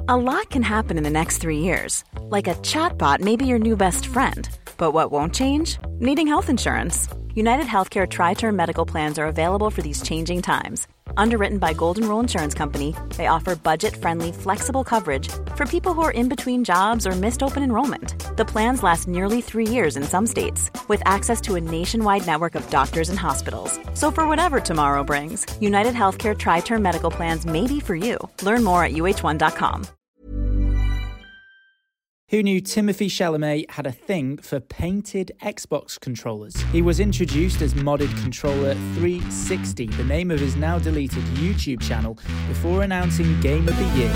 A lot can happen in the next 3 years. Like a chatbot may be your new best friend. But what won't change? Needing health insurance. United Healthcare Tri-Term Medical Plans are available for these changing times. Underwritten by Golden Rule Insurance Company, they offer budget-friendly, flexible coverage for people who are in between jobs or missed open enrollment. The plans last nearly 3 years in some states, with access to a nationwide network of doctors and hospitals. So for whatever tomorrow brings, United Healthcare Tri-Term Medical Plans may be for you. Learn more at uh1.com. Who knew Timothée Chalamet had a thing for painted Xbox controllers? He was introduced as modded controller 360, the name of his now deleted YouTube channel, before announcing Game of the Year.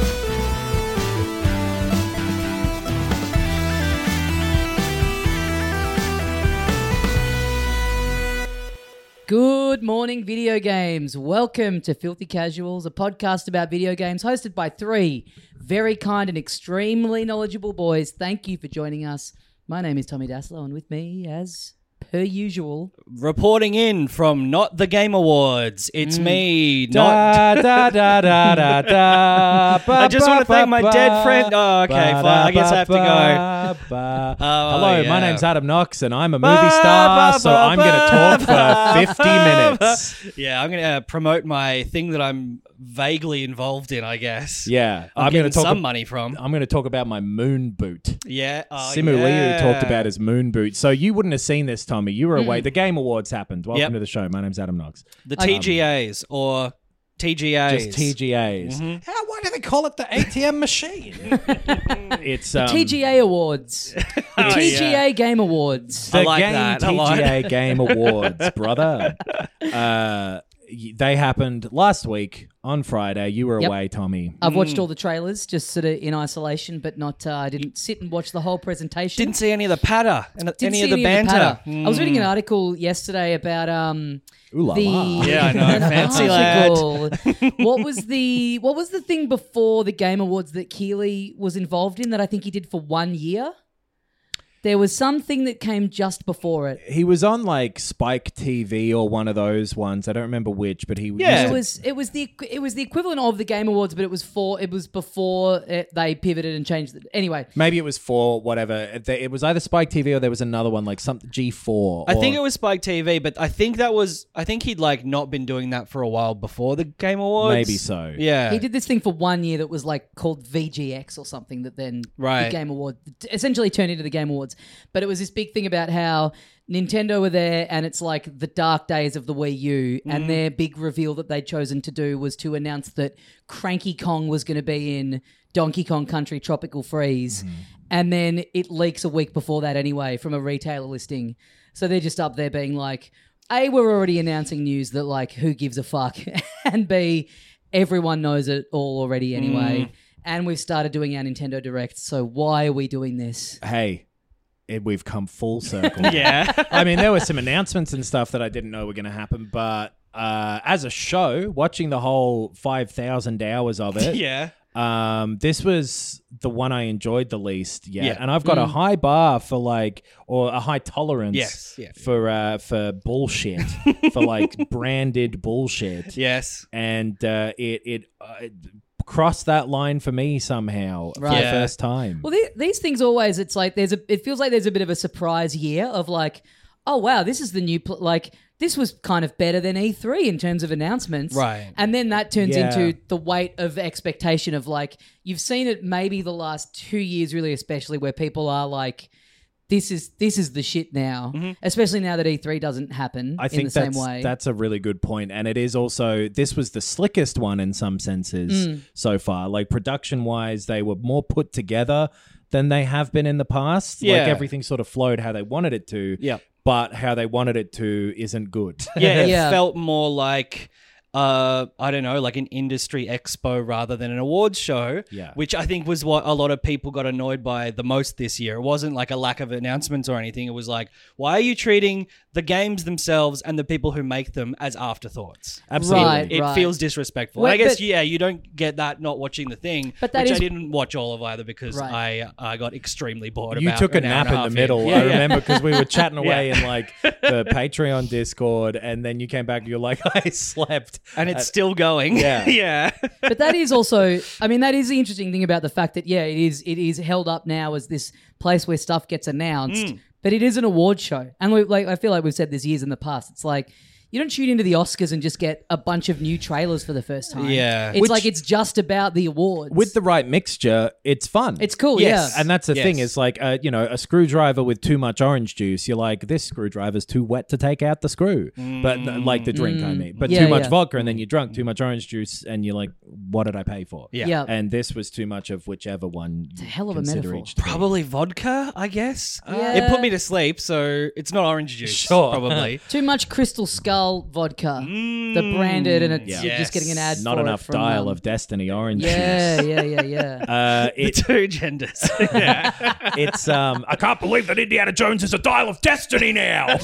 Good morning, video games. Welcome to Filthy Casuals, a podcast about video games hosted by three very kind and extremely knowledgeable boys. Thank you for joining us. My name is Tommy Daslow, and with me, as per usual, reporting in from Not the Game Awards, it's me, Da, da, da, da, da, da, I just want to thank my dead friend. Oh, okay, fine. I guess I have to go. Hello, my name's Adam Knox, and I'm a movie star, so I'm going to talk for 50 minutes. Yeah, I'm going to promote my thing that I'm vaguely involved in, I guess. Yeah, I'm getting some money from. I'm going to talk about my moon boot. Yeah. Simu Liu talked about his moon boot. So you wouldn't have seen this, Tommy. You were away. The Game Awards happened. Welcome to the show. My name's Adam Knox. The TGAs or TGAs. Just TGAs. Mm-hmm. Why do they call it the ATM machine? It's TGA Awards. The TGA Game Awards. The I like Game that. TGA Game Awards, brother. They happened last week on Friday. You were away, Tommy. I've watched all the trailers, just sort of in isolation, but not. I didn't sit and watch the whole presentation. Didn't see any of the patter and Didn't any see of the banter. I was reading an article yesterday about Ooh la la. Yeah, I know. Fancy lad. What was the thing before the Game Awards that Keeley was involved in that I think he did for 1 year? There was something that came just before it. He was on like Spike TV or one of those ones. I don't remember which, but he It was the equivalent of the Game Awards, but it was before they pivoted and changed it. Anyway, maybe it was for whatever. It was either Spike TV or there was another one like something G4. I think it was Spike TV, but I think he'd like not been doing that for a while before the Game Awards. Maybe so. Yeah. he did this thing for 1 year that was like called VGX or something that then the Game Awards essentially turned into the Game Awards. But it was this big thing about how Nintendo were there and it's like the dark days of the Wii U and their big reveal that they'd chosen to do was to announce that Cranky Kong was going to be in Donkey Kong Country Tropical Freeze. And then it leaks a week before that anyway from a retailer listing. So they're just up there being like, A, we're already announcing news that like who gives a fuck, and B, everyone knows it all already anyway. And we've started doing our Nintendo Directs, so why are we doing this? Hey, we've come full circle. Yeah. I mean, there were some announcements and stuff that I didn't know were going to happen, but as a show, watching the whole 5,000 hours of it, this was the one I enjoyed the least yet. Yeah. And I've got a high bar for or a high tolerance for bullshit, for like branded bullshit. Yes. And it crossed that line for me somehow for the first time. Well, these things always, it's like it feels like there's a bit of a surprise year of like, oh wow, this is the new this was kind of better than E3 in terms of announcements, right? And then that turns into the weight of expectation of like you've seen it maybe the last 2 years, really, especially where people are like, this is the shit now, especially now that E3 doesn't happen in the same way. That's a really good point. And it is also, this was the slickest one in some senses so far. Like production-wise, they were more put together than they have been in the past. Yeah. Like everything sort of flowed how they wanted it to, but how they wanted it to isn't good. Yeah, it felt more like... I don't know, like an industry expo rather than an awards show, which I think was what a lot of people got annoyed by the most this year. It wasn't like a lack of announcements or anything. It was like, why are you treating the games themselves and the people who make them as afterthoughts? Absolutely. It feels disrespectful. Wait, I guess, you don't get that not watching the thing, but that which I didn't watch all of either because I got extremely bored You about took a an hour nap and in a the half middle. in. I remember because we were chatting away in like the Patreon Discord, and then you came back and you're like, I slept And it's still going. Yeah. Yeah. But that is also, I mean, that is the interesting thing about the fact that, yeah, it is held up now as this place where stuff gets announced, but it is an award show. And I feel like we've said this years in the past. It's like, you don't tune into the Oscars and just get a bunch of new trailers for the first time. Yeah. It's like it's just about the awards. With the right mixture, it's fun. It's cool, Yes. yeah. And that's the thing is like, a screwdriver with too much orange juice. You're like, this screwdriver's too wet to take out the screw. But like the drink, I mean. But Yeah, too much yeah. vodka and then you drunk too much orange juice and you're like, what did I pay for? Yeah. Yeah. And this was too much of whichever one. It's a hell of a metaphor. Probably vodka, I guess. Yeah. It put me to sleep, so it's not orange juice. Sure. Probably. Too much Crystal Skull vodka. The branded, and you're just getting an ad Not for enough it from, Dial of Destiny orange Yeah, juice. yeah. The two genders. It's I can't believe that Indiana Jones is a Dial of Destiny now.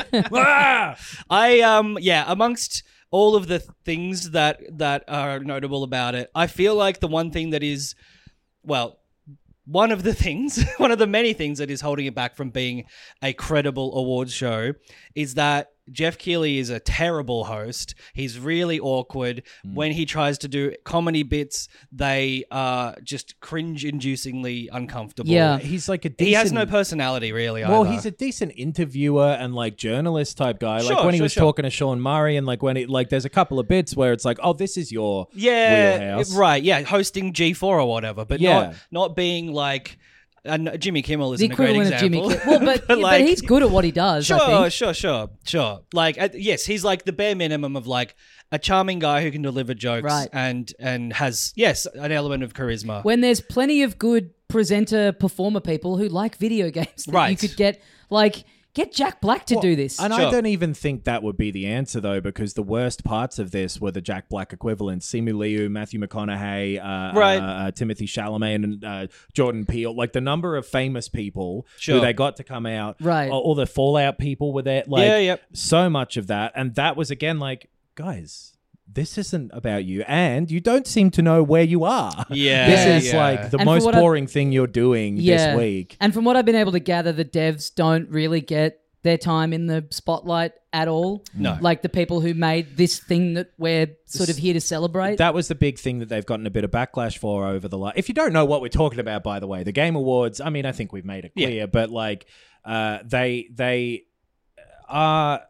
Amongst all of the things that are notable about it, I feel like the one thing that is, well, one of the many things that is holding it back from being a credible awards show is that Jeff Keighley is a terrible host. He's really awkward. When he tries to do comedy bits, they are just cringe-inducingly uncomfortable. Yeah. He's like a decent... He has no personality, really, Well, either. he's a decent interviewer and like journalist type guy. Sure, like when he was sure. talking to Sean Murray and like when it like there's a couple of bits where it's like, oh, this is your wheelhouse. right. Yeah, hosting G4 or whatever, but Yeah. not being like... And Jimmy Kimmel is The a great equivalent example. of Jimmy Kimmel. Well, but he's good at what he does, I think. Sure. Like, yes, he's like the bare minimum of like a charming guy who can deliver jokes Right. and has, yes, an element of charisma. When there's plenty of good presenter performer people who like video games that you Right. could get Jack Black to do this. And Sure. I don't even think that would be the answer, though, because the worst parts of this were the Jack Black equivalents. Simu Liu, Matthew McConaughey, Timothy Chalamet, and Jordan Peele. Like, the number of famous people Sure. who they got to come out. Right. All the Fallout people were there. Like, yep. so much of that. And that was, again, like, guys... This isn't about you, and you don't seem to know where you are. Yeah. This is Yeah. like the And most for what boring thing you're doing this week. And from what I've been able to gather, the devs don't really get their time in the spotlight at all. No. Like the people who made this thing that we're sort of here to celebrate. That was the big thing that they've gotten a bit of backlash for over the last... If you don't know what we're talking about, by the way, the Game Awards, I mean, I think we've made it clear, but like they are...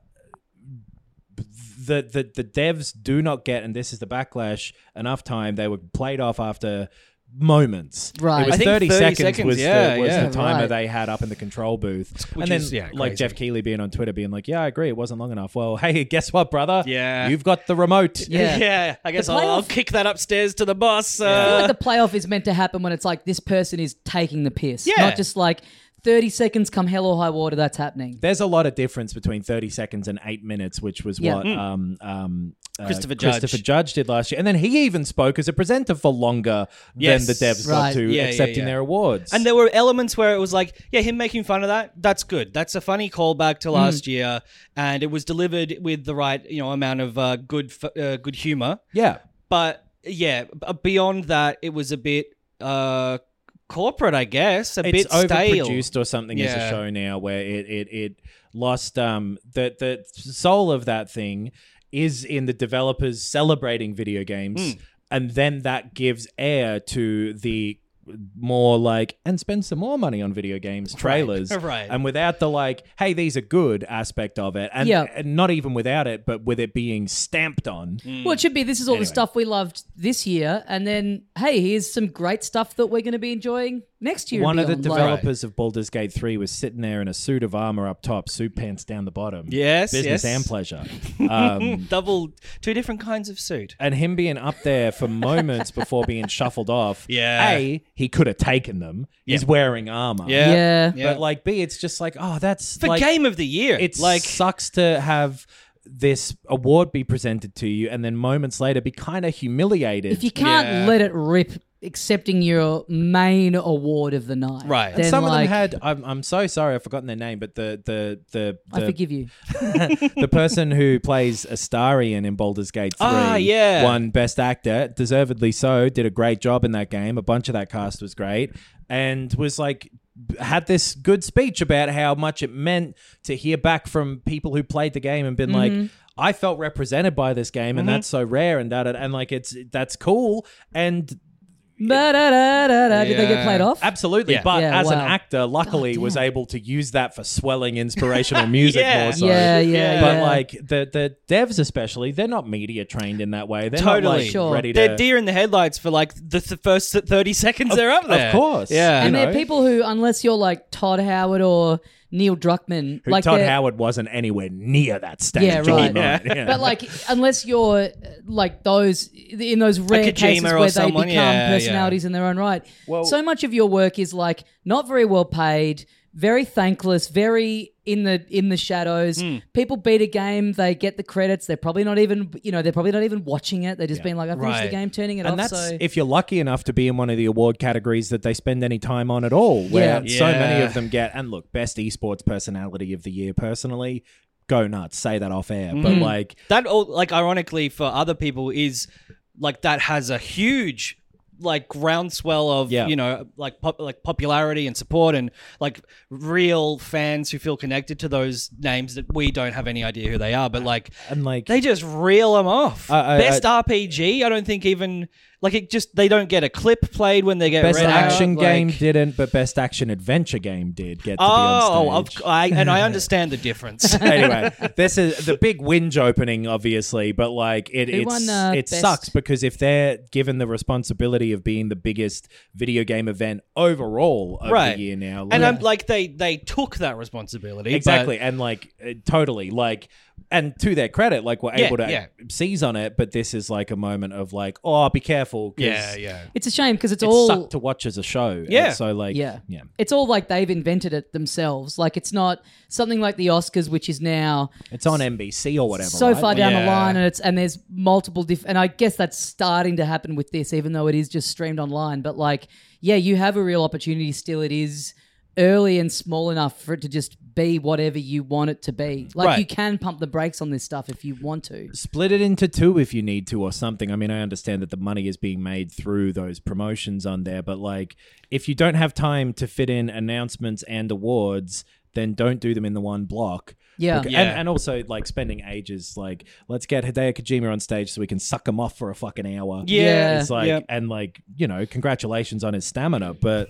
The devs do not get, and this is the backlash, enough time. They were played off after moments. Right. It was I think 30 30 seconds was yeah. the timer Right. they had up in the control booth. Which and then is, like crazy. Jeff Keighley being on Twitter being like, yeah, I agree, it wasn't long enough. Well, hey, guess what, brother? Yeah. You've got the remote. Yeah. Yeah, I guess I'll playoff- kick that upstairs to the boss. I feel like the playoff is meant to happen when it's like this person is taking the piss. Yeah. Not just like 30 seconds come hell or high water, that's happening. There's a lot of difference between 30 seconds and 8 minutes, which was Yeah. what Christopher Judge did last year. And then he even spoke as a presenter for longer Yes. than the devs Right. got to Yeah, accepting their awards. And there were elements where it was like, yeah, him making fun of that's good. That's a funny callback to last year, and it was delivered with the right, amount of good humor. yeah. But yeah, beyond that, it was a bit corporate, I guess. A It's bit stale. overproduced or something as a Yeah. show now where it lost the soul of that thing is in the developers celebrating video games, and then that gives air to the more like and spend some more money on video games trailers, Right. And without the like, hey, these are good aspect of it, and, Yeah. and not even without it, but with it being stamped on. Well, it should be. This is all Anyway. the stuff we loved this year, and then hey, here's some great stuff that we're going to be enjoying next year. One and of the beyond. Like, developers of Baldur's Gate 3 was sitting there in a suit of armor up top, suit pants down the bottom. Yes, Business yes. and pleasure. Two different kinds of suit. And him being up there for moments before being shuffled off. Yeah. A, he could have taken them. He's wearing armor. Yeah. But like B, it's just like, oh, that's For like, Game of the Year. it like, sucks to have this award be presented to you and then moments later be kind of humiliated. If you can't Yeah. let it rip, accepting your main award of the night, Right. Then Some of them like, had. I'm so sorry, I've forgotten their name, but the I forgive you. the person who plays Astarion in Baldur's Gate 3 yeah. won Best Actor, deservedly so, did a great job in that game. A bunch of that cast was great, and was like had this good speech about how much it meant to hear back from people who played the game and been like, I felt represented by this game, and that's so rare, and like that's cool, and. Did they get played off? Absolutely, but as an actor, luckily was able to use that for swelling inspirational music more so. But like the devs especially, they're not media trained in that way. They're not like ready to... They're deer in the headlights for like the first 30 seconds they're up there. Of course. Yeah. And they're people who, unless you're like Todd Howard or Neil Druckmann, like Todd Howard wasn't anywhere near that stage. Yeah, right. But like, unless you're like those in those rare like cases where they someone, become personalities in their own right, so much of your work is like not very well paid, very thankless, very in the shadows. People beat a game, they get the credits. They're probably not even watching it. They're just being like, I finished the game, turning it off. And that's if you're lucky enough to be in one of the award categories that they spend any time on at all, where so many of them get. And look, best esports personality of the year, personally, go nuts. Say that off air, but like that. Like ironically for other people is like that has a huge. Like groundswell of like popularity and support and like real fans who feel connected to those names that we don't have any idea who they are, but like they just reel them off. Best RPG, I don't think even like it just they don't get a clip played when they get best read action out, game like, didn't, but best action adventure game did get to be on stage. I understand the difference. Anyway, this is the big whinge opening, obviously, but like it sucks because if they're given the responsibility of being the biggest video game event overall of the year now, and I'm like they took that responsibility exactly, and like totally like. And to their credit, like we're able to seize on it, but this is like a moment of like, oh, be careful. It's a shame because it's all sucked to watch as a show. Yeah. And so like, it's all like they've invented it themselves. Like it's not something like the Oscars, which is now it's on NBC or whatever. So far down the line, and there's multiple and I guess that's starting to happen with this, even though it is just streamed online. But like, you have a real opportunity still. It is early and small enough for it to just be whatever you want it to be. Like you can pump the brakes on this stuff if you want to. Split it into two if you need to or something. I mean, I understand that the money is being made through those promotions on there, but like if you don't have time to fit in announcements and awards, then don't do them in the one block. And also like spending ages like let's get Hideo Kojima on stage so we can suck him off for a fucking hour. It's like and like congratulations on his stamina, but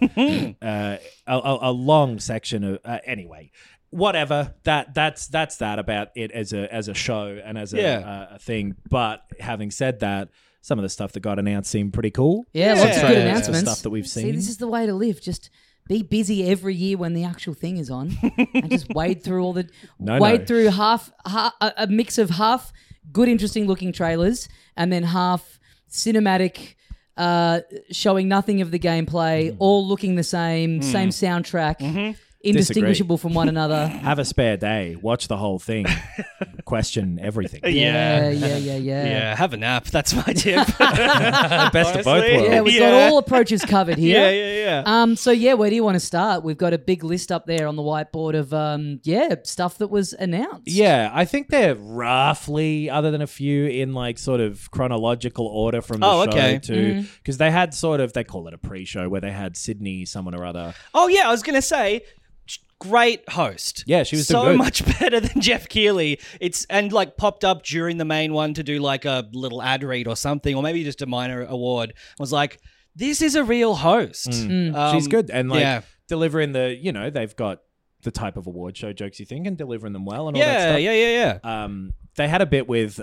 a long section of anyway. Whatever that's that about it as a show and as a thing. But having said that, some of the stuff that got announced seemed pretty cool. Lots of good announcements. Stuff that we've seen. See, this is the way to live. Just be busy every year when the actual thing is on, and just wade through all the through half a mix of half good, interesting looking trailers, and then half cinematic, showing nothing of the gameplay, all looking the same soundtrack. Indistinguishable from one another. Have a spare day. Watch the whole thing. Question everything. Yeah. Have a nap. That's my tip. Best of both worlds. Yeah, we've got all approaches covered here. Yeah. So where do you want to start? We've got a big list up there on the whiteboard of stuff that was announced. Yeah, I think they're roughly, other than a few, in like sort of chronological order from the show to because they had they call it a pre-show where they had Sydney someone or other. Oh yeah, I was gonna say. Great host. Yeah, she was so good. Much better than Jeff Keighley. And like popped up during the main one to do like a little ad read or something, or maybe just a minor award. I was like, this is a real host. She's good and like delivering they've got the type of award show jokes you think and delivering them well and all that stuff. Yeah. They had a bit with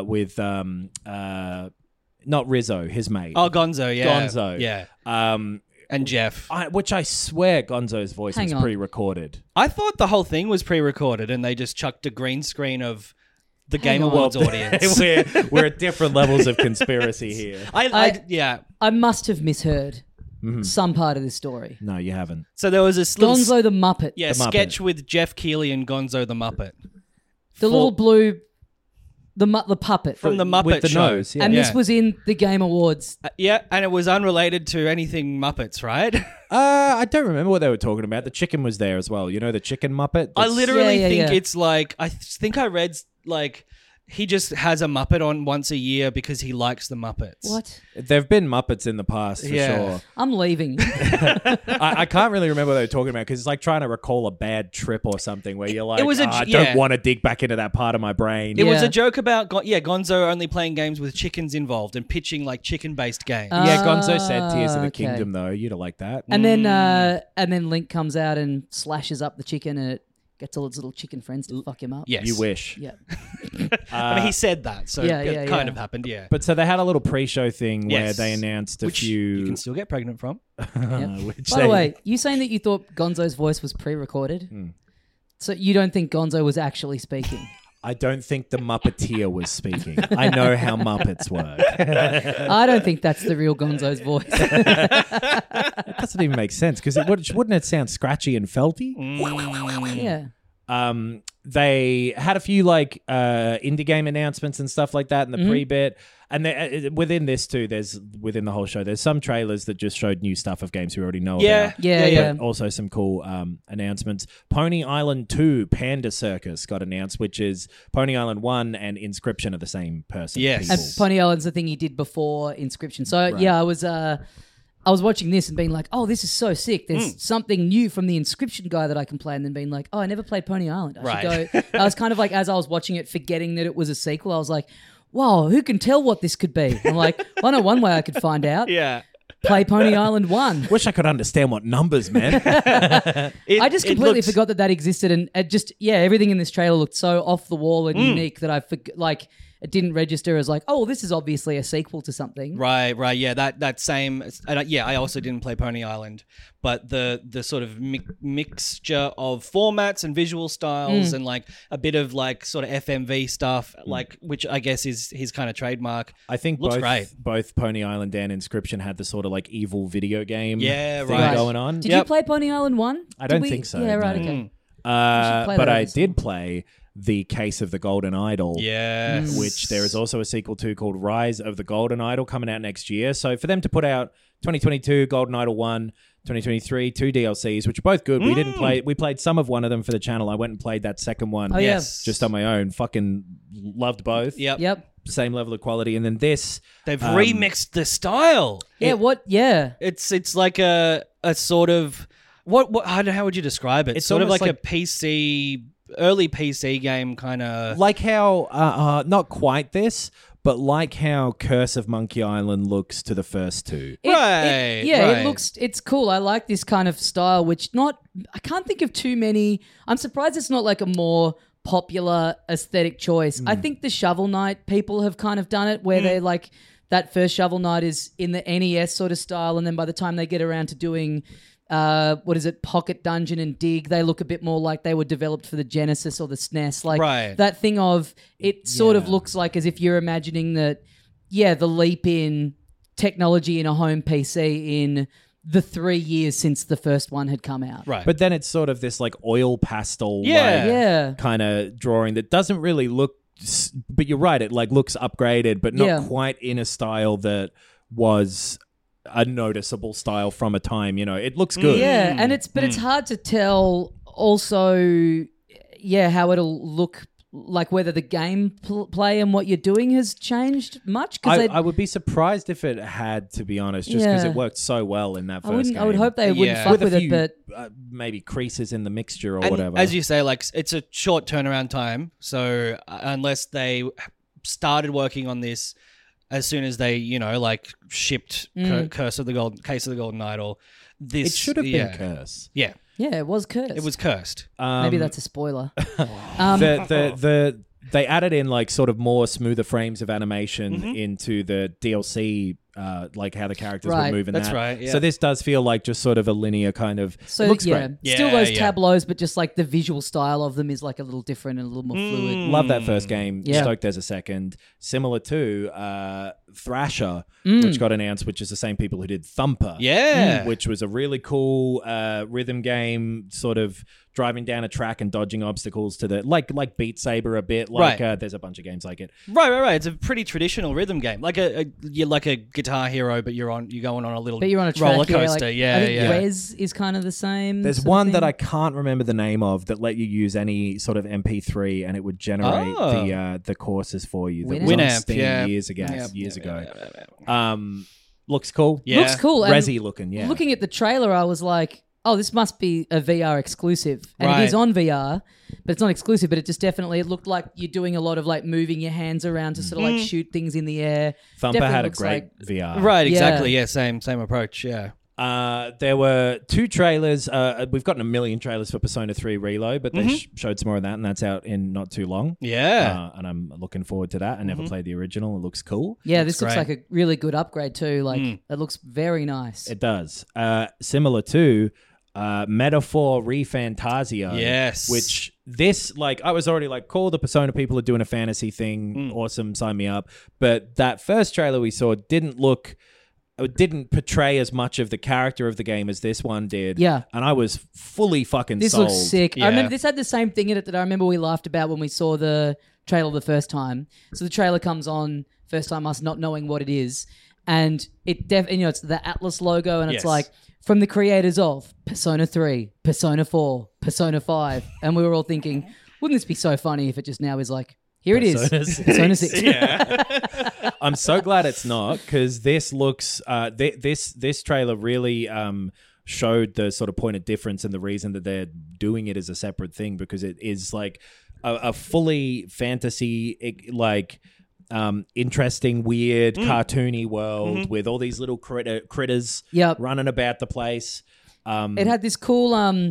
not Rizzo, his mate. Oh, Gonzo. Yeah. Gonzo. Yeah. And Jeff. Which I swear Gonzo's voice was pre-recorded. I thought the whole thing was pre-recorded and they just chucked a green screen of the Game Awards audience. we're at different levels of conspiracy here. I must have misheard some part of this story. No, you haven't. So there was this Gonzo the Muppet. Yeah, sketch with Jeff Keighley and Gonzo the Muppet. The little blue... The puppet. From the Muppet with the Show. Nose, yeah. And this was in the Game Awards. And it was unrelated to anything Muppets, right? I don't remember what they were talking about. The chicken was there as well. You know the chicken Muppet? I literally think it's like... I think I read like... He just has a Muppet on once a year because he likes the Muppets. What? There've been Muppets in the past, for sure. I'm leaving. I can't really remember what they were talking about because it's like trying to recall a bad trip or something where you're like, I don't want to dig back into that part of my brain. It was a joke about, Gonzo only playing games with chickens involved and pitching like chicken-based games. Gonzo said Tears of the Kingdom, though. You'd have liked that. And then Link comes out and slashes up the chicken and it gets all its little chicken friends to fuck him up. Yes. You wish. Yeah. I mean, he said that, so it kind of happened, yeah. But so they had a little pre-show thing where they announced which few... you can still get pregnant from. By the way, you saying that you thought Gonzo's voice was pre-recorded? So you don't think Gonzo was actually speaking? I don't think the Muppeteer was speaking. I know how Muppets work. I don't think that's the real Gonzo's voice. That doesn't even make sense because wouldn't it sound scratchy and felty? Yeah. They had a few like indie game announcements and stuff like that in the pre-bit. And within this too, within the whole show, there's some trailers that just showed new stuff of games we already know about. Yeah. Also some cool announcements. Pony Island 2 Panda Circus got announced, which is Pony Island 1 and Inscription are the same person. Yes. People. And Pony Island's the thing he did before Inscription. So yeah, I was watching this and being like, oh, this is so sick. There's something new from the Inscription guy that I can play, and then being like, oh, I never played Pony Island. I should go. I was kind of like, as I was watching it, forgetting that it was a sequel, I was like, wow, who can tell what this could be? I'm like, I know one way I could find out. Yeah. Play Pony Island 1. Wish I could understand what numbers meant. I just completely forgot that existed, and it just, everything in this trailer looked so off the wall and unique that I forgot, like, it didn't register as like, oh, this is obviously a sequel to something. Right. Yeah, that same. I also didn't play Pony Island, but the sort of mixture of formats and visual styles and like a bit of like sort of FMV stuff, like which I guess is his kind of trademark. I think both Pony Island and Inscription had the sort of like evil video game thing going on. Did you play Pony Island 1? I don't think so. Yeah, right. Okay. But I did play The Case of the Golden Idol. Yes. Which there is also a sequel to called Rise of the Golden Idol coming out next year. So for them to put out 2022 Golden Idol 1, 2023 2 DLCs, which are both good. We didn't play. We played some of one of them for the channel. I went and played that second one. Oh, yeah. Just on my own. Fucking loved both. Yep. Same level of quality. And then this... They've remixed the style. Yeah, It's like a sort of... How would you describe it? It's sort of like a PC... early PC game kind of... Like how, not quite this, but like how Curse of Monkey Island looks to the first two. It looks, it's cool. I like this kind of style, I can't think of too many. I'm surprised it's not like a more popular aesthetic choice. I think the Shovel Knight people have kind of done it where they're like, that first Shovel Knight is in the NES sort of style, and then by the time they get around to doing... Pocket Dungeon and Dig, they look a bit more like they were developed for the Genesis or the SNES. Like that thing of, it sort of looks like as if you're imagining that, the leap in technology in a home PC in the 3 years since the first one had come out. Right. But then it's sort of this like oil pastel kind of drawing that doesn't really look, but you're right, it like looks upgraded, but not quite in a style that was... a noticeable style from a time, it looks good. Yeah, and it's hard to tell also, how it'll look like whether the gameplay and what you're doing has changed much. I would be surprised if it had, to be honest, just because it worked so well in that first game. I would hope they wouldn't fuck with it, but... maybe creases in the mixture or and whatever. As you say, like, it's a short turnaround time, so unless they started working on this... as soon as they, shipped Case of the Golden Idol, this... It should have been Curse. Yeah. Yeah, it was cursed. It was cursed. Maybe that's a spoiler. They added in like sort of more smoother frames of animation into the DLC, like how the characters would move in that. That's right, yeah. So this does feel like just sort of a linear kind of... So it looks great. Still those tableaus, but just like the visual style of them is like a little different and a little more fluid. Love that first game. Stoked there's a second. Similar to Thrasher, which got announced, which is the same people who did Thumper. Yeah. Which was a really cool rhythm game, sort of driving down a track and dodging obstacles to the... Like Beat Saber a bit. Like there's a bunch of games like it. Right. It's a pretty traditional rhythm game. Like a Guitar Hero, but you're going on a little But you're on a track, roller coaster. I think Rez is kind of the same. There's one that I can't remember the name of that let you use any sort of MP3 and it would generate the courses for you. That was on Winamp, Steam years ago. Looks cool. Yeah. Looks cool. Resi looking, yeah. Looking at the trailer, I was like, oh, this must be a VR exclusive. And it is on VR, but it's not exclusive, but it looked like you're doing a lot of like moving your hands around to sort of like shoot things in the air. Thumper had a great VR. Right, exactly. Yeah, same approach, yeah. There were 2 trailers. We've gotten a million trailers for Persona 3 Reload, but they showed some more of that, and that's out in not too long. Yeah. And I'm looking forward to that. I never played the original. It looks cool. Yeah, this looks like a really good upgrade too. Like, it looks very nice. It does. Similar to Metaphor ReFantazio. Yes. Which this, like, I was already like, cool, the Persona people are doing a fantasy thing. Awesome, sign me up. But that first trailer we saw didn't portray as much of the character of the game as this one did. Yeah. And I was fully fucking This sold. looks sick. Yeah. I remember this had the same thing in it that I remember we laughed about when we saw the trailer the first time. So the trailer comes on, first time us not knowing what it is. And it's the Atlas logo and it's like, from the creators of Persona 3, Persona 4, Persona 5. And we were all thinking, wouldn't this be so funny if it just now is like, here it is. Persona 6. Yeah. I'm so glad it's not, because this looks this trailer really showed the sort of point of difference and the reason that they're doing it as a separate thing, because it is like a fully fantasy interesting, weird, cartoony world with all these little critters running about the place. It had this cool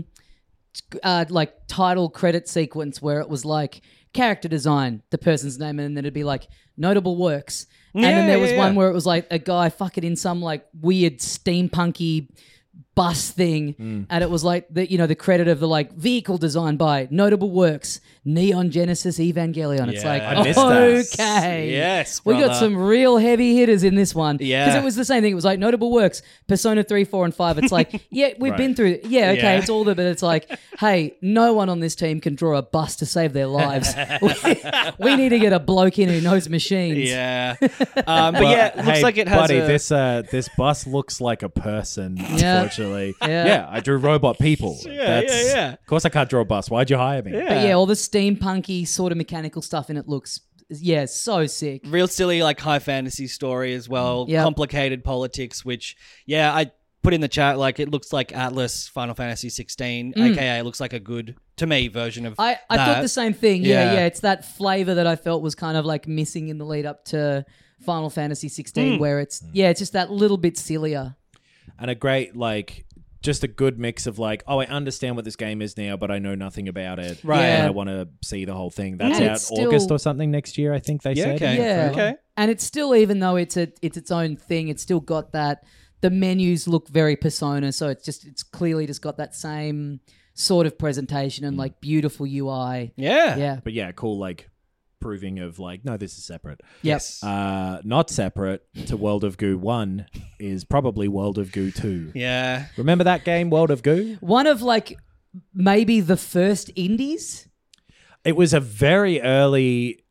like title credit sequence where it was like character design, the person's name, and then it'd be like notable works. And then there was one where it was like a guy fucking in some like weird steampunky bus thing, and it was like the credit of the like vehicle design by notable works, Neon Genesis Evangelion. It's like, I missed that. Okay, Yes, we got some real heavy hitters in this one. Yeah, because it was the same thing. It was like notable works, Persona 3, 4, and 5. It's like, we've been through. Okay, it's all the, but it's like, hey, no one on this team can draw a bus to save their lives. we need to get a bloke in who knows machines. Yeah, but it looks like it has. Buddy, this bus looks like a person. Yeah. Unfortunately, I drew robot people. Yeah. Of course, I can't draw a bus. Why'd you hire me? But all the steampunky sort of mechanical stuff in it looks, so sick. Real silly, like high fantasy story as well. Yep. Complicated politics, which I put in the chat. Like it looks like Atlas Final Fantasy 16, aka it looks like a good, to me, version of. I thought the same thing. Yeah. It's that flavor that I felt was kind of like missing in the lead up to Final Fantasy 16, where it's just that little bit sillier. And a great, just a good mix of I understand what this game is now, but I know nothing about it. Right. And Yeah. I want to see the whole thing. That's And out it's still- August or something next year, I think they said. Okay. Yeah. Okay. And it's still, even though it's its own thing, it's still got that, the menus look very Persona, so it's clearly just got that same sort of presentation and beautiful UI. Yeah. Yeah. But cool, proving of no, this is separate. Yes. Not separate to World of Goo 1 is probably World of Goo 2. Yeah. Remember that game, World of Goo? One of maybe the first indies. It was a very early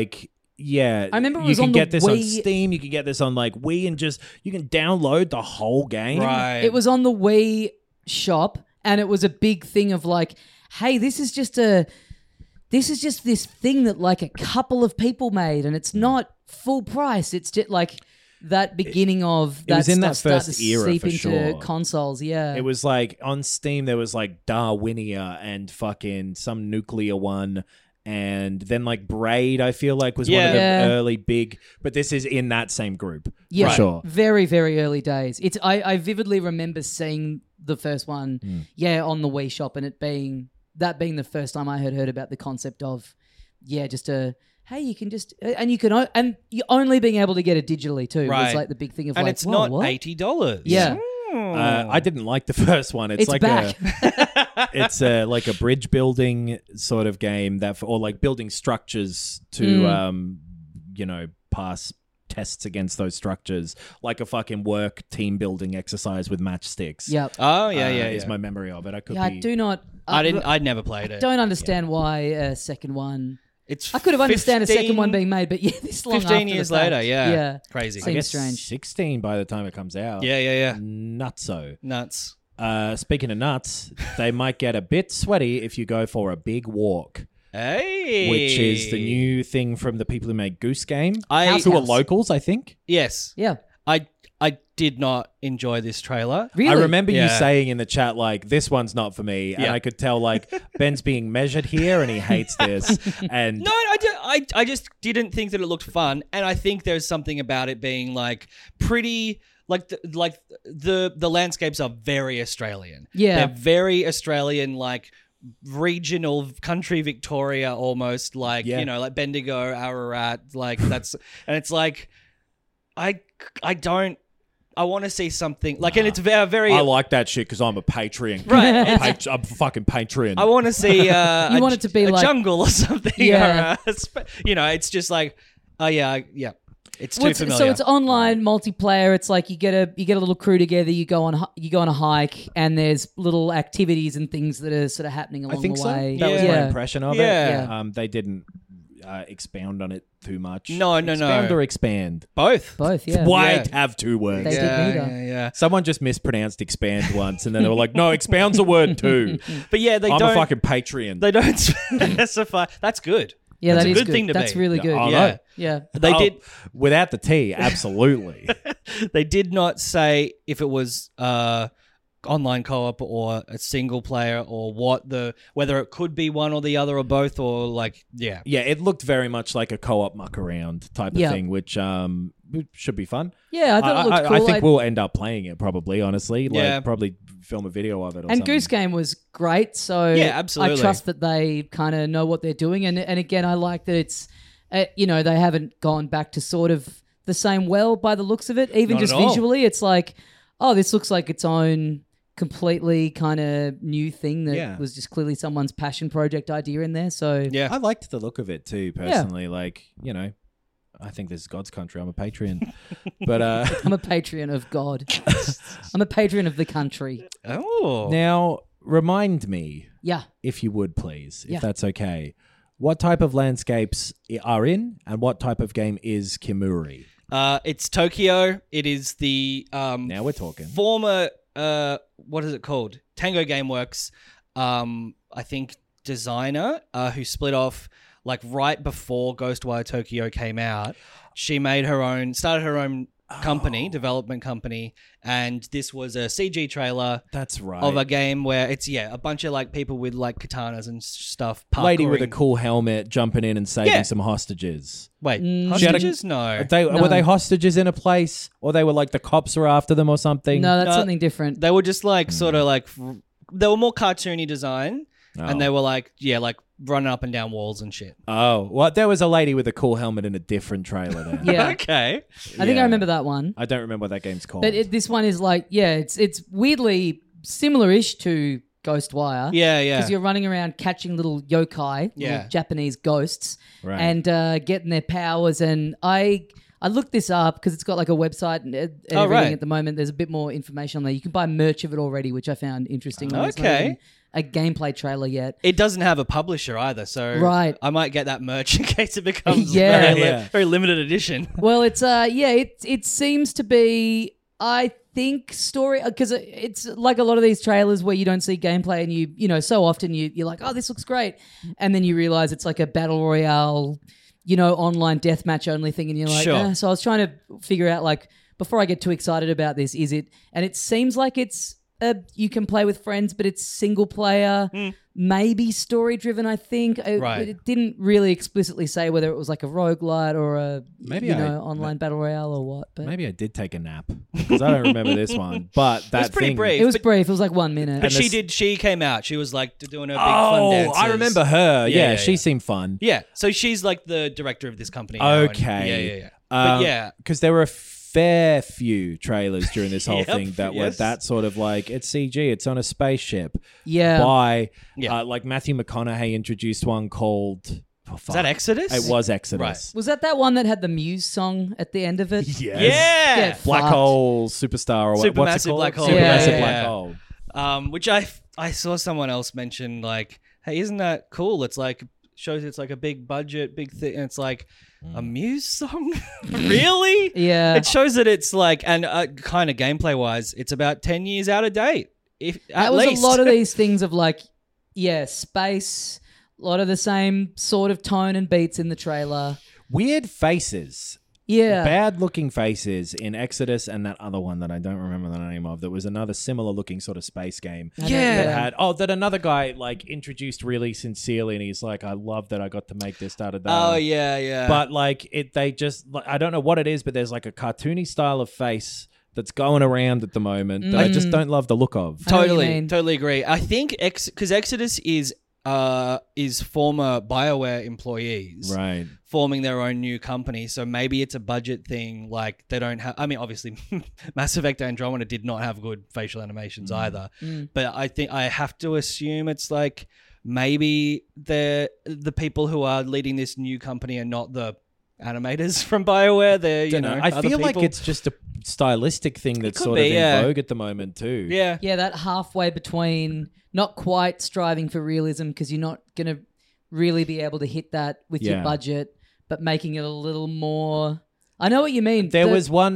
I remember it you was can on the get this on Wii. Steam, you can get this on Wii, and you can download the whole game. Right. It was on the Wii shop, and it was a big thing of hey, this is just this thing that a couple of people made, and it's not full price. It's just that beginning of that. It was in that stuff first start to era seep for into sure. consoles. Yeah, It was on Steam, there was Darwinia and fucking some nuclear one. And then Braid, I feel was one of the early big, but this is in that same group. Yeah, for sure. Very, very early days. I vividly remember seeing the first one, on the Wii shop, and it being the first time I had heard about the concept of, just hey, you can just, and you only being able to get it digitally too Right. was the big thing of And it's whoa, not what? $80. Yeah. I didn't like the first one. It's back. It's a bridge building sort of game or building structures to pass tests against those structures, like a fucking work team building exercise with matchsticks. Yep. Oh, yeah. Is my memory of it. I could be. I do not. I'd never played it. Don't understand why a second one. I could have understand a second one being made, but this long 15 after years the fact. later, yeah. Yeah. Crazy. Seems I guess strange. 16 by the time it comes out. Yeah. Nutso. Nuts. Speaking of nuts, they might get a bit sweaty if you go for a big walk. Hey. Which is the new thing from the people who made Goose Game. Who House. are locals, I think. Yes. Yeah. I did not enjoy this trailer. Really? I remember you Yeah. saying in the chat, like, this one's not for me. And Yeah. I could tell, like, Ben's being measured here and he hates this. And No, I just didn't think that it looked fun, and I think there's something about it being like pretty, like the landscapes are very Australian. Yeah. They're very Australian, like regional country Victoria almost, like Yeah. you know, like Bendigo, Ararat, like that's, and it's like I don't. I want to see something like, and it's very. I like that shit because I'm a Patreon. Right. I'm a fucking Patreon. I want to see You want it to be a like- jungle or something. Yeah. Or you know, it's just like, oh yeah. It's too Well, familiar. so it's online multiplayer. It's like you get a little crew together. You go on a hike, and there's little activities and things that are sort of happening along I think the so. way. That was my Yeah. impression of Yeah. it. They didn't expound on it too much. No. Expound or expand? both. Both, yeah. Why Yeah. have two words? They did neither. Yeah. Someone just mispronounced expand once, and then they were like, "No, expound's a word too." But yeah, they I'm don't. a fucking Patreon. They don't specify. That's good. Yeah, That's that a is good thing to That's be. really good. I Yeah. know. Yeah. They Oh, did. without the T, absolutely. They did not say if it was online co-op or a single player or whether it could be one or the other or both or like yeah. Yeah, it looked very much like a co-op muck around type of Yeah. thing, which should be fun. Yeah, I thought it looked cool. I think we'll end up playing it probably, honestly. Like, Yeah. probably film a video of it or And something. Goose Game was great, so Yeah, absolutely. I trust that they kind of know what they're doing. And again, I like that it's, they haven't gone back to sort of the same well by the looks of it. Even Not just at all. visually, it's like, oh, this looks like its own completely kind of new thing that Yeah. was just clearly someone's passion project idea in there. So Yeah. I liked the look of it too, personally. Like, I think this is God's country. I'm a Patreon. But I'm a patron of God. I'm a patron of the country. Oh. now, remind me, Yeah. if you would please, Yeah. if that's okay, what type of landscapes are in and what type of game is Kimuri? It's Tokyo. It is the Now we're talking. former what is it called? Tango Gameworks, I think designer who split off like right before Ghostwire Tokyo came out. She started her own company, development company, and this was a CG trailer That's right. of a game where it's a bunch of like people with like katanas and stuff. Lady with a parkouring. cool helmet jumping in and saving Yeah. some hostages. Wait, She had a- hostages? No. No. Were they hostages in a place, or they were like the cops were after them or something? No, that's No. something different. They were just like sort of like they were more cartoony design, Oh. and they were like like running up and down walls and shit. Oh, well, there was a lady with a cool helmet in a different trailer then. Yeah. Okay. I think Yeah. I remember that one. I don't remember what that game's called. But this one is like, it's weirdly similar-ish to Ghostwire. Yeah. Because you're running around catching little yokai, Yeah. little Japanese ghosts, Right. and getting their powers. And I looked this up because it's got like a website and everything right. at the moment. There's a bit more information on there. You can buy merch of it already, which I found interesting. There's not Okay. even a gameplay trailer yet. It doesn't have a publisher either, so Right. I might get that merch in case it becomes Yeah. very limited edition. Well, it's it seems to be, I think, story, because it's like a lot of these trailers where you don't see gameplay and you so often you're like, oh, this looks great, and then you realize it's like a battle royale, online deathmatch only thing, and you're like, Sure. So I was trying to figure out, like, before I get too excited about this, is it? And it seems like it's you can play with friends, but it's single player, maybe story driven. I think Right. it didn't really explicitly say whether it was like a roguelite or a Maybe online battle royale or what. But Maybe I did take a nap because I don't remember this one. But that was pretty thing, brief. it was but- brief. It was like 1 minute. But she came out. She was like doing her big fun Oh, dances. I remember her. Yeah, Yeah, she yeah. seemed fun. Yeah, so she's like the director of this company. now, and- Okay. yeah. But yeah, because there were a fair few trailers during this whole Yep, thing that were yes. that sort of like, it's CG, it's on a spaceship. Yeah. By Yeah. like Matthew McConaughey introduced one called. is that Exodus? It was Exodus. Was that one that had the Muse song at the end of it? Yes. Yeah. Get Black fucked. hole superstar or what's it Supermassive called? black hole. Supermassive Yeah, black yeah. hole. Which I saw someone else mention like, hey, isn't that cool? It's like shows it's like a big budget, big thing, and it's like a Muse song. Really? Yeah. It shows that it's like, and kind of gameplay wise, it's about 10 years out of date. That was a lot of these things of like, space, a lot of the same sort of tone and beats in the trailer. Weird faces. Yeah. Bad-looking faces in Exodus and that other one that I don't remember the name of. That was another similar-looking sort of space game. Yeah. That another guy like introduced really sincerely, and he's like, "I love that I got to make this." Oh yeah. But like I don't know what it is, but there's like a cartoony style of face that's going around at the moment that I just don't love the look of. Totally agree. I think because Exodus is former BioWare employees, right, forming their own new company. So maybe it's a budget thing. Like they don't have. I mean, obviously, Mass Effect Andromeda did not have good facial animations either. But I think I have to assume it's like maybe the people who are leading this new company are not the animators from BioWare. They're I feel like it's just a stylistic thing that's sort of in vogue at the moment too. Yeah, that halfway between. Not quite striving for realism because you're not going to really be able to hit that with your budget, but making it a little more... I know what you mean. There was one,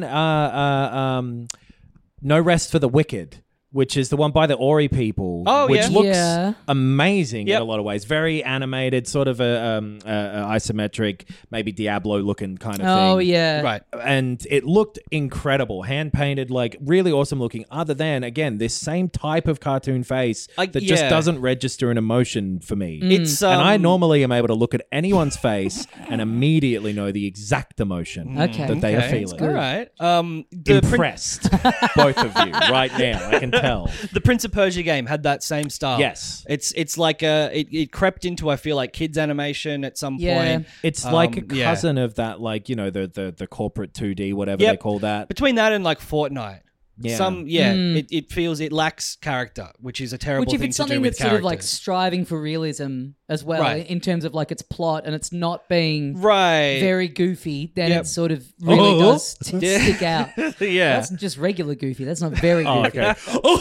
No Rest for the Wicked, which is the one by the Ori people, which looks amazing in a lot of ways. Very animated, sort of a isometric, maybe Diablo-looking kind of thing. Oh, yeah. Right. And it looked incredible, hand-painted, like really awesome looking, other than, again, this same type of cartoon face that just doesn't register an emotion for me. It's and I normally am able to look at anyone's face and immediately know the exact emotion that they are feeling. All right. Impressed, both of you, right now. I can tell. The Prince of Persia game had that same style. Yes. It's like it crept into, I feel like, kids animation at some point. It's like a cousin of that, like, the corporate 2D, whatever they call that. Between that and like Fortnite. Yeah. It feels it lacks character, which is a terrible thing to do with Which if it's something that's sort of like striving for realism as well, in terms of like its plot, and it's not being very goofy, then it sort of really does stick out. That's just regular goofy. That's not very goofy. Okay.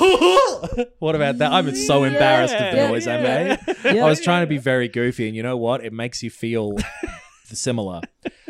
What about that? I'm so embarrassed of the noise I made. I was trying to be very goofy, and you know what? It makes you feel similar.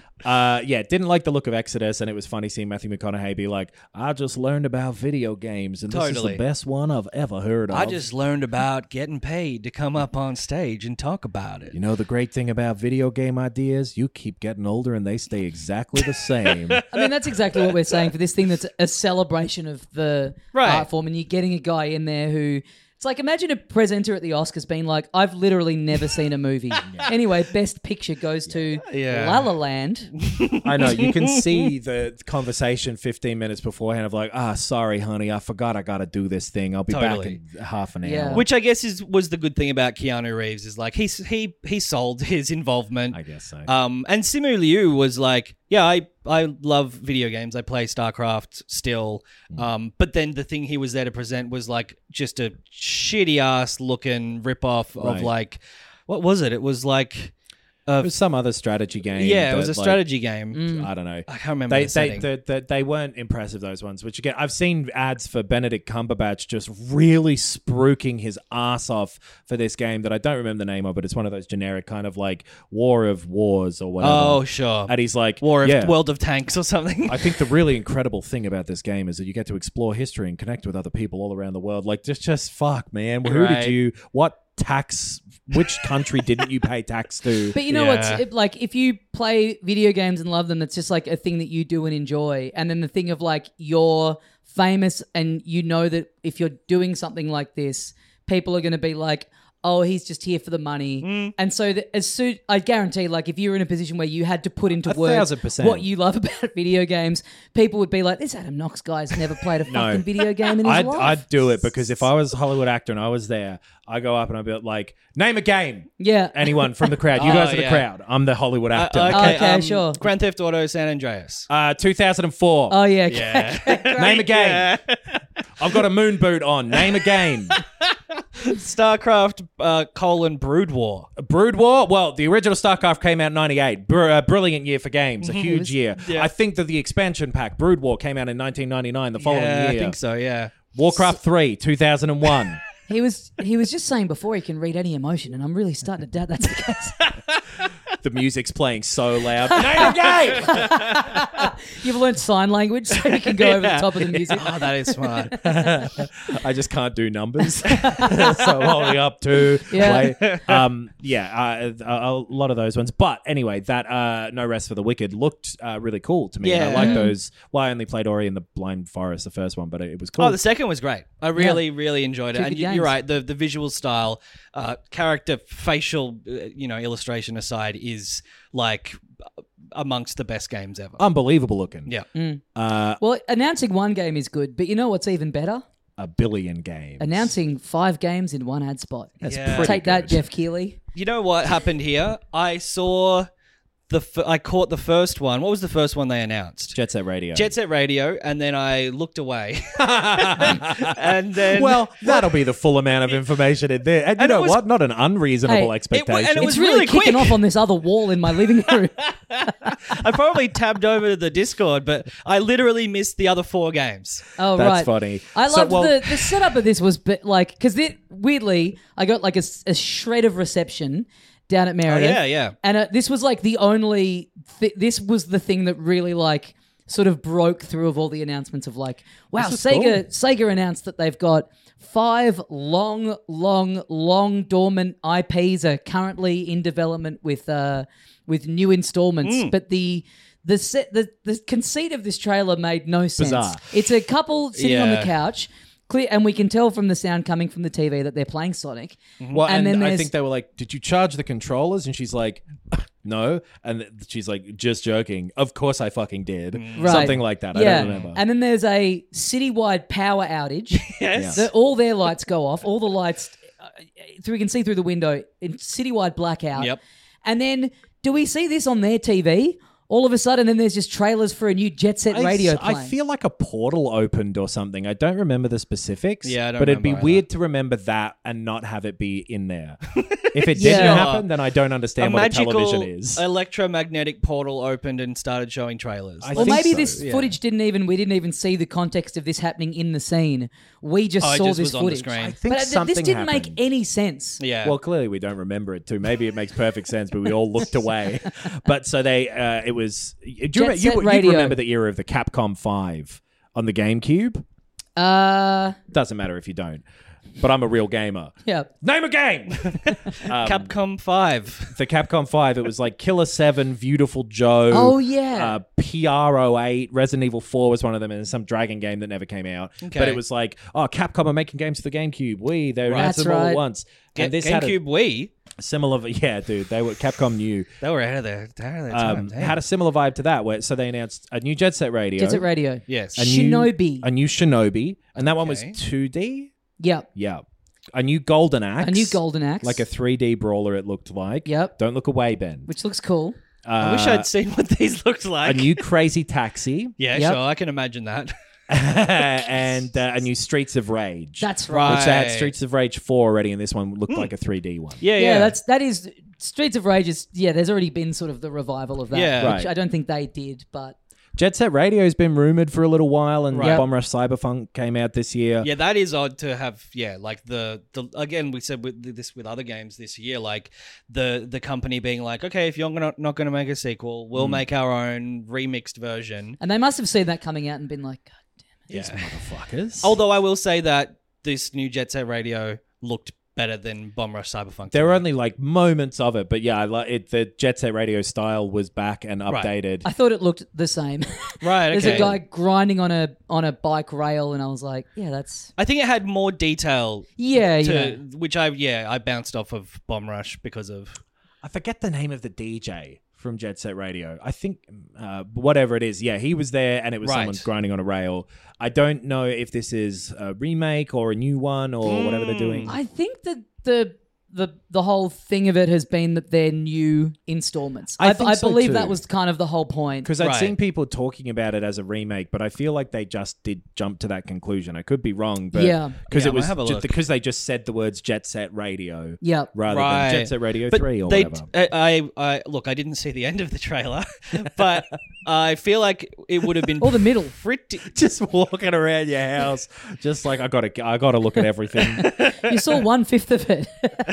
Didn't like the look of Exodus, and it was funny seeing Matthew McConaughey be like, I just learned about video games, and this is the best one I've ever heard of. I just learned about getting paid to come up on stage and talk about it. You know the great thing about video game ideas? You keep getting older and they stay exactly the same. I mean, that's exactly what we're saying for this thing that's a celebration of the art form, and you're getting a guy in there who... It's like, imagine a presenter at the Oscars being like, I've literally never seen a movie. Anyway, Best Picture goes to La La Land. I know. You can see the conversation 15 minutes beforehand of like, sorry, honey, I forgot I got to do this thing. I'll be back in half an hour. Which I guess was the good thing about Keanu Reeves is like, he sold his involvement. I guess so. And Simu Liu was like, I love video games. I play StarCraft still. But then the thing he was there to present was like just a shitty ass looking ripoff of like, what was it? It was like... it was some other strategy game. Yeah, it was a strategy game. I don't know. I can't remember the setting. They weren't impressive, those ones. Which again, I've seen ads for Benedict Cumberbatch just really spruiking his ass off for this game that I don't remember the name of, but it's one of those generic kind of like War of Wars or whatever. Oh, sure. And he's like, World of Tanks or something. I think the really incredible thing about this game is that you get to explore history and connect with other people all around the world. Like, just fuck, man. Who did you... Which country didn't you pay tax to? But you know what's like, if you play video games and love them, it's just like a thing that you do and enjoy. And then the thing of like, you're famous and you know that if you're doing something like this, people are going to be like, oh, he's just here for the money. And so I guarantee, like, if you were in a position where you had to put into words 1,000%. what you love about video games, people would be like, this Adam Knox guy's never played a fucking video game in his life. I'd do it because if I was a Hollywood actor and I was there, I go up and I'd be like, name a game. Yeah. Anyone from the crowd. You guys are the crowd. I'm the Hollywood actor. Okay, sure. Grand Theft Auto San Andreas. 2004. Oh, yeah. Name a game. Yeah. I've got a moon boot on. Name a game. StarCraft, Brood War. Brood War? Well, the original StarCraft came out in 98. Brilliant year for games. A huge year. Yeah. I think that the expansion pack, Brood War, came out in 1999, the following year. I think so, yeah. Warcraft 3, 2001. He was just saying before he can read any emotion, and I'm really starting to doubt that's the case. the music's playing so loud. Name a game! You've learned sign language so you can go over the top of the music. Oh, that is smart. I just can't do numbers. So I'm holding up to play. A lot of those ones. But anyway, that No Rest for the Wicked looked really cool to me. Yeah. I like those. Well, I only played Ori and the Blind Forest, the first one, but it was cool. Oh, the second was great. I really enjoyed it. Two And good you're games. right. The visual style, character, facial, illustration aside, is like amongst the best games ever. Unbelievable looking. Yeah. Well, announcing one game is good, but you know what's even better? A billion games. Announcing 5 games in one ad spot. That's Yeah. pretty Take that, good. Jeff Keighley. You know what happened here? I saw I caught the first one. What was the first one they announced? Jet Set Radio. Jet Set Radio, and then I looked away. And then Well, that'll be the full amount of information in there. And you And know it was- what? Not an unreasonable Hey, expectation. and it was It's really really kicking quick. off on this other wall in my living room. I probably tabbed over to the Discord, but I literally missed the other 4 games. Oh, That's right. funny. I So, loved well- the setup of this was like, because weirdly, I got like a shred of reception down at Meredith. yeah. And this was like the only, this was the thing that really like sort of broke through of all the announcements of like, wow, This is Sega announced that they've got 5 long dormant IPs are currently in development with new installments, but the conceit of this trailer made no sense. Bizarre. It's a couple sitting on the Yeah. couch, clear, and we can tell from the sound coming from the TV that they're playing Sonic. Well, And then I there's- think they were like, "Did you charge the controllers?" And she's like, "No." And she's like, "Just joking. Of course I fucking did." Right. Something like that. I Yeah, don't remember. and then there's a citywide power outage. Yes. All their lights go off. All the lights, we can see through the window. In citywide blackout. Yep. And then, do we see this on their TV? All of a sudden, then there's just trailers for a new Jet Set Radio playing. I feel like a portal opened or something. I don't remember the specifics. Yeah, I don't but it'd be remember weird to remember that and not have it be in there. If it Yeah. didn't happen, then I don't understand A what a magical television is. electromagnetic portal opened and started showing trailers. I Well, think maybe so, this yeah. footage we didn't even see the context of this happening in the scene. We just Oh, it saw just this was on the footage. screen. I think but this something didn't make happened. any sense. Yeah. Well, clearly we don't remember it too. Maybe it makes perfect sense, but we all looked away. But so they, it was. Do you Jet remember, Set you Radio. remember the era of the Capcom 5 on the GameCube? Doesn't matter if you don't. But I'm a real gamer. Yeah. Name a game. Capcom 5. The Capcom 5. It was like Killer 7, Beautiful Joe. Oh, yeah. PRO8, Resident Evil 4 was one of them, and some dragon game that never came out. Okay. But it was like, oh, Capcom are making games for the GameCube. They announced That's them all right. at once. And this had GameCube Wii. a similar, yeah, dude. They were Capcom knew. They were ahead of their time. damn. Had a similar vibe to that. So they announced a new Jet Set Radio, Jet Set Radio. Yes. a new- Shinobi. a new Shinobi, and that one was Okay. 2D. Yep. Yeah, a new Golden Axe, A new Golden Axe. like a 3D brawler. It looked like. Yep. Don't look away, Ben. Which looks cool. I wish I'd seen what these looked like. A new Crazy Taxi yeah, Yep. sure. I can imagine that. and a new Streets of Rage. That's Right. right. Which they had Streets of Rage 4 already, and this one looked like a 3D one. Yeah, Yeah, that is Streets of Rage is there's already been sort of the revival of that. Yeah. Which Right. I don't think they did, but Jet Set Radio has been rumored for a little while, and Right. Bomb Rush Cyberpunk came out this year. Yeah, that is odd to have. Yeah, like the again, we said with other games this year, like the company being like, okay, if you're not going to make a sequel, we'll make our own remixed version. and they must have seen that coming out and been like, God, These motherfuckers. Although I will say that this new Jet Set Radio looked better than Bomb Rush Cyberpunk. There were only like moments of it, but yeah, the Jet Set Radio style was back and updated. I thought it looked the same. Right, There's okay. a guy grinding on a bike rail, and I was like, yeah, that's I think it had more detail yeah. which I bounced off of Bomb Rush because of. I forget the name of the DJ from Jet Set Radio. I think whatever it is, yeah, he was there, and it was Right. someone grinding on a rail. I don't know if this is a remake or a new one or whatever they're doing. I think that the whole thing of it has been that they're new installments. I think so believe too. that was kind of the whole point. Because I'd Right. seen people talking about it as a remake, but I feel like they just did jump to that conclusion. I could be wrong, but Yeah. because Yeah, it I might was have a just look. because they just said the words Jet Set Radio Yeah. rather Right. than Jet Set Radio But 3 or they, whatever. I look, I didn't see the end of the trailer, but I feel like it would have been Or the middle. pretty. Just walking around your house, just like I gotta look at everything. You saw 1/5 of it.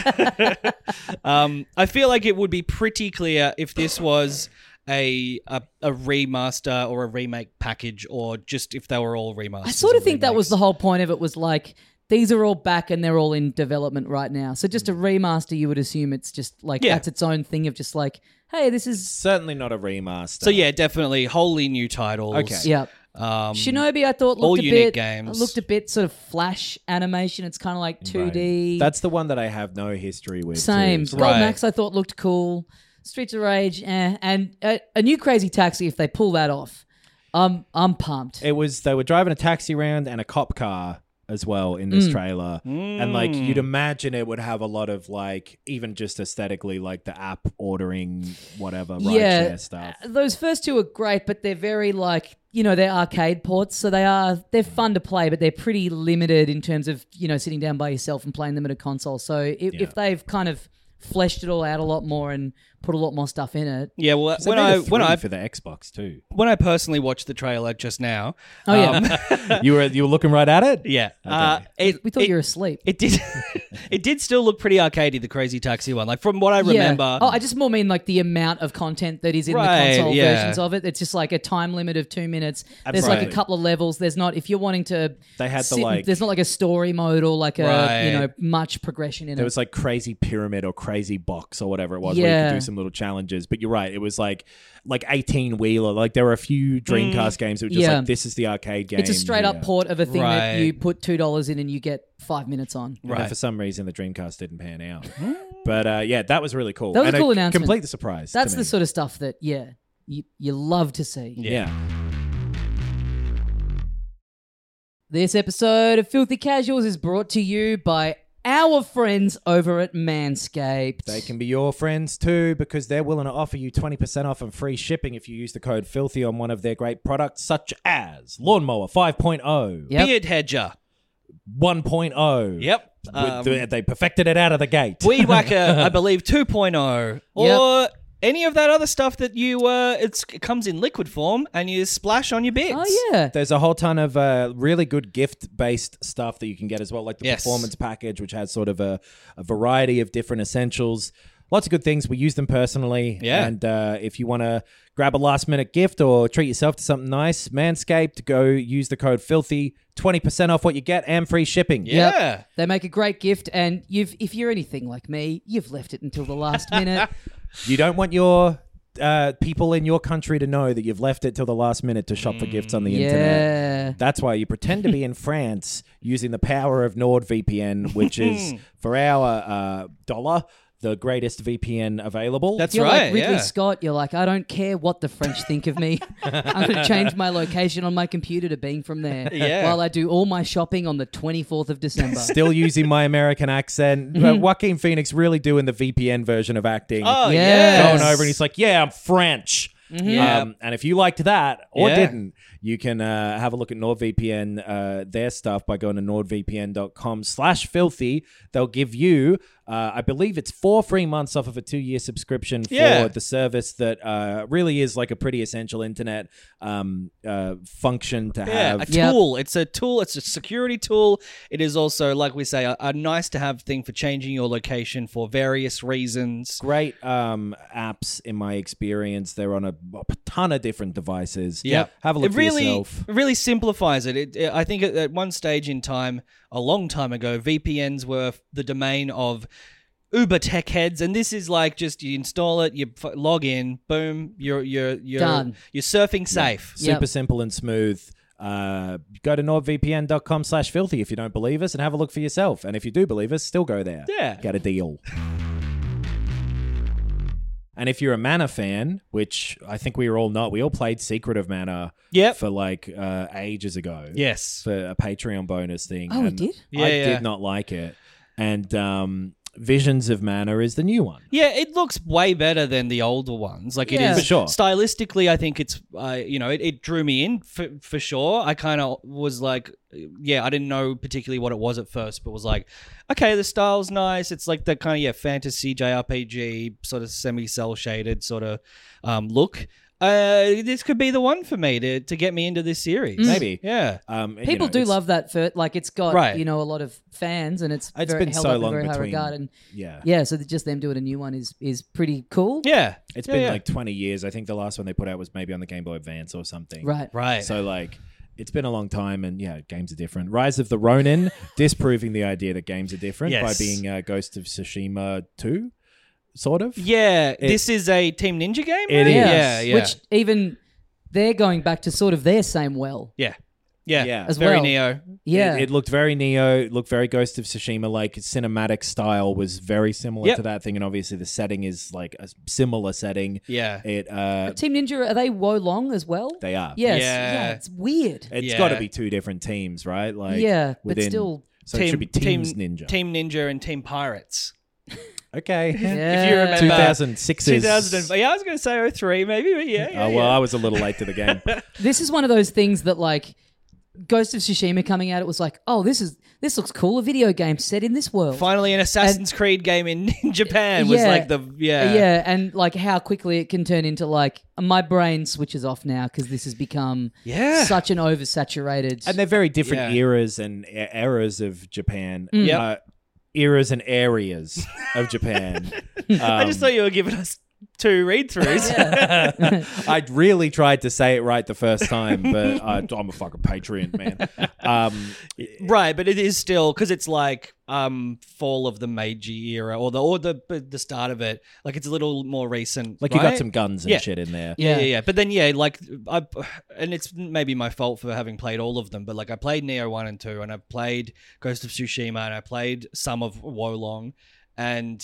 I feel like it would be pretty clear if this was a remaster or a remake package, or just if they were all remasters. I sort of think that was the whole point of it, was like, these are all back and they're all in development right now. So just a remaster, you would assume it's just like, that's its own thing of just like, hey, this is... Certainly not a remaster. So yeah, definitely wholly new titles. Okay. Yeah. Shinobi, I thought all looked a unique bit games. looked a bit sort of Flash animation. It's kind of like 2D. Right. That's the one that I have no history with. Same. Too, so. Golden Axe I thought looked cool. Streets of Rage, and a new Crazy Taxi. If they pull that off, I'm pumped. They were driving a taxi around and a cop car as well in this trailer, and like you'd imagine it would have a lot of like, even just aesthetically, like the app ordering whatever rideshare stuff. Those first two are great, but they're very like, they're arcade ports, so they're fun to play, but they're pretty limited in terms of sitting down by yourself and playing them at a console. So if they've kind of fleshed it all out a lot more and put a lot more stuff in it. Yeah, well, for the Xbox too. When I personally watched the trailer just now, you were looking right at it. Yeah, okay. We thought you were asleep. It did. It did still look pretty arcadey, the Crazy Taxi one. Like from what I remember. Oh, I just more mean like the amount of content that is in the console versions of it. It's just like a time limit of 2 minutes. There's like a couple of levels. There's not, if you're wanting to. They had there's not like a story mode or like a much progression in it. There was like Crazy Pyramid or Crazy Box or whatever it was, where you could do some little challenges. But you're right, it was like 18-wheeler. Like there were a few Dreamcast games that were just like, this is the arcade game. It's a straight up port of a thing that you put $2 in and you get 5 minutes on. Right. And for some reason, the Dreamcast didn't pan out. But that was really cool. That was a cool announcement. Complete the surprise. That's the sort of stuff that, you love to see. Yeah. This episode of Filthy Casuals is brought to you by our friends over at Manscaped. They can be your friends too, because they're willing to offer you 20% off and free shipping if you use the code FILTHY on one of their great products, such as Lawnmower 5.0, Beard Hedger 1.0. Yep. They perfected it out of the gate. Weed Whacker, I believe, 2.0. Or any of that other stuff that it comes in liquid form and you splash on your bits. Oh, yeah. There's a whole ton of really good gift-based stuff that you can get as well, like the Performance Package, which has sort of a variety of different essentials. Lots of good things. We use them personally. Yeah. And if you want to grab a last-minute gift or treat yourself to something nice, Manscaped, go use the code FILTHY, 20% off what you get and free shipping. Yeah. Yep. They make a great gift, and if you're anything like me, you've left it until the last minute. You don't want your people in your country to know that you've left it till the last minute to shop for gifts on the internet. That's why you pretend to be in France using the power of NordVPN, which is, for our dollar, the greatest VPN available. You're like Ridley Scott. You're like, I don't care what the French think of me. I'm going to change my location on my computer to being from there while I do all my shopping on the 24th of December. Still using my American accent. Joaquin Phoenix really doing the VPN version of acting. Oh, yeah. Going over and he's like, yeah, I'm French. And if you liked that or didn't, you can have a look at NordVPN, their stuff, by going to nordvpn.com/filthy. They'll give you, I believe it's 4 free months off of a 2-year subscription for the service that really is like a pretty essential internet function to have. A tool. It's a tool. It's a security tool. It is also, like we say, a nice to have thing for changing your location for various reasons. Great apps in my experience. They're on a ton of different devices. Have a look for yourself. It really simplifies it. I think at one stage in time, a long time ago, VPNs were the domain of uber tech heads, and this is like just you install it, you log in, boom, you're done. You're surfing safe. Super simple and smooth. Go to nordvpn.com/filthy if you don't believe us, and have a look for yourself. And if you do believe us, still go there. Yeah. Get a deal. And if you're a Mana fan, which I think we were all not, we all played Secret of Mana for like ages ago. Yes. For a Patreon bonus thing. Oh, we did? I did not like it. And Visions of Mana is the new one. Yeah, it looks way better than the older ones. Like it is, for sure. Stylistically, I think it's, it drew me in for sure. I kind of was like, I didn't know particularly what it was at first, but was like, okay, the style's nice. It's like the kind of fantasy JRPG sort of semi-cel shaded sort of look. This could be the one for me to get me into this series. Maybe. Yeah. People do love that. It's got a lot of fans, and it's very, been held so up in long very high between. regard. And Yeah. so just them doing a new one is pretty cool. Yeah. It's been like 20 years. I think the last one they put out was maybe on the Game Boy Advance or something. Right. So like, it's been a long time, and games are different. Rise of the Ronin, disproving the idea that games are different by being Ghost of Tsushima 2, sort of. Yeah, this is a Team Ninja game? It is. Yeah. Which even they're going back to sort of their same well. Yeah. As very well. Neo. Yeah. It looked very Neo, it looked very Ghost of Tsushima, like cinematic style was very similar to that thing, and obviously the setting is like a similar setting. Yeah. Team Ninja, are they Wolong as well? They are. Yes. Yeah. Yeah, it's weird. It's got to be two different teams, right? Like but still. So it should be Teams Ninja. Team Ninja and Team Pirates. Okay. Yeah. If you remember 2006 2000, I was going to say 03 maybe, but yeah. Well, I was a little late to the game. This is one of those things that like Ghost of Tsushima coming out, it was like, oh, this looks cool, a video game set in this world. Finally, an Assassin's Creed game in Japan was like yeah, and like how quickly it can turn into like my brain switches off now because this has become such an oversaturated. And they're very different eras and eras of Japan. Eras and areas of Japan. I just thought you were giving us 2 read-throughs. I really tried to say it right the first time, but I'm a fucking Patreon, man. Right, but it is still because it's like fall of the Meiji era or the start of it. Like it's a little more recent. Like right? you got some guns and shit in there. Yeah. But then like and it's maybe my fault for having played all of them, but like I played Neo 1 and 2, and I played Ghost of Tsushima, and I played some of Wolong. And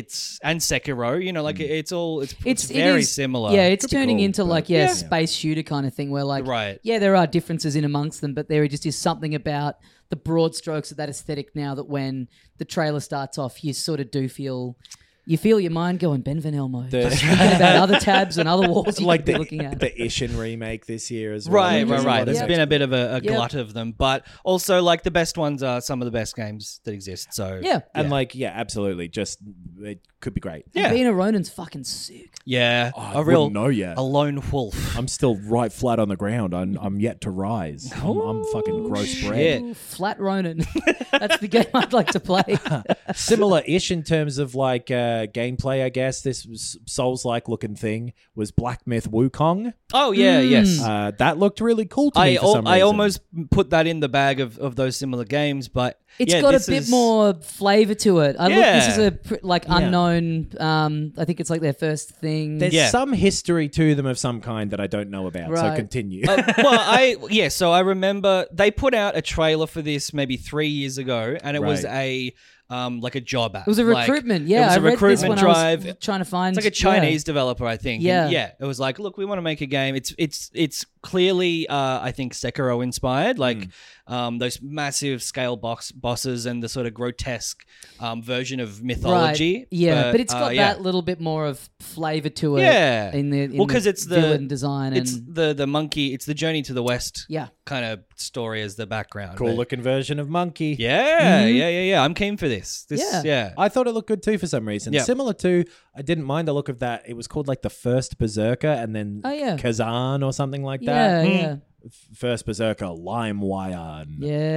Sekiro, it's very similar. Yeah, it's Could be turning cool, into but- like space shooter kind of thing where like Right. there are differences in amongst them, but there just is something about the broad strokes of that aesthetic now that when the trailer starts off, you sort of do feel your mind going Ben Van Elmo. Thinking about other tabs and other walls you could be looking at. The Ishin remake this year as well. Right. There's Yeah. been a bit of a glut of them, but also like the best ones are some of the best games that exist. So And absolutely. Just it could be great. And being a Ronin's fucking sick. yeah, I wouldn't know yet. a lone wolf. I'm still right flat on the ground. I'm yet to rise. I'm fucking gross bread. Ooh, Flat Ronin. That's the game I'd like to play. Similar-ish in terms of like gameplay, I guess. This was Souls-like looking thing was Black Myth Wukong. Oh yeah, yes. That looked really cool to me for some reason. I almost put that in the bag of those similar games, but It's got a bit more flavor to it. This is a unknown. I think it's like their first thing. There's some history to them of some kind that I don't know about. So Right. continue. So I remember they put out a trailer for this maybe 3 years ago, and it was a job app. It was a recruitment. Yeah, it was I a read recruitment this when drive. I was trying to find. It's like a Chinese developer, I think. Yeah. And it was like, look, we want to make a game. It's clearly, I think, Sekiro inspired. Like those massive scale bosses and the sort of grotesque version of mythology. Right. Yeah, but it's got that little bit more of flavor to it. Yeah. Because it's the villain design. It's and the monkey. It's the Journey to the West. Yeah. Kind of story as the background. Cool looking version of Monkey. Yeah. I'm keen for this. I thought it looked good too for some reason. Yeah. Similar to, I didn't mind the look of that. It was called like the First Berserker and then Kazan or something like that. Yeah. First Berserker, LimeWire.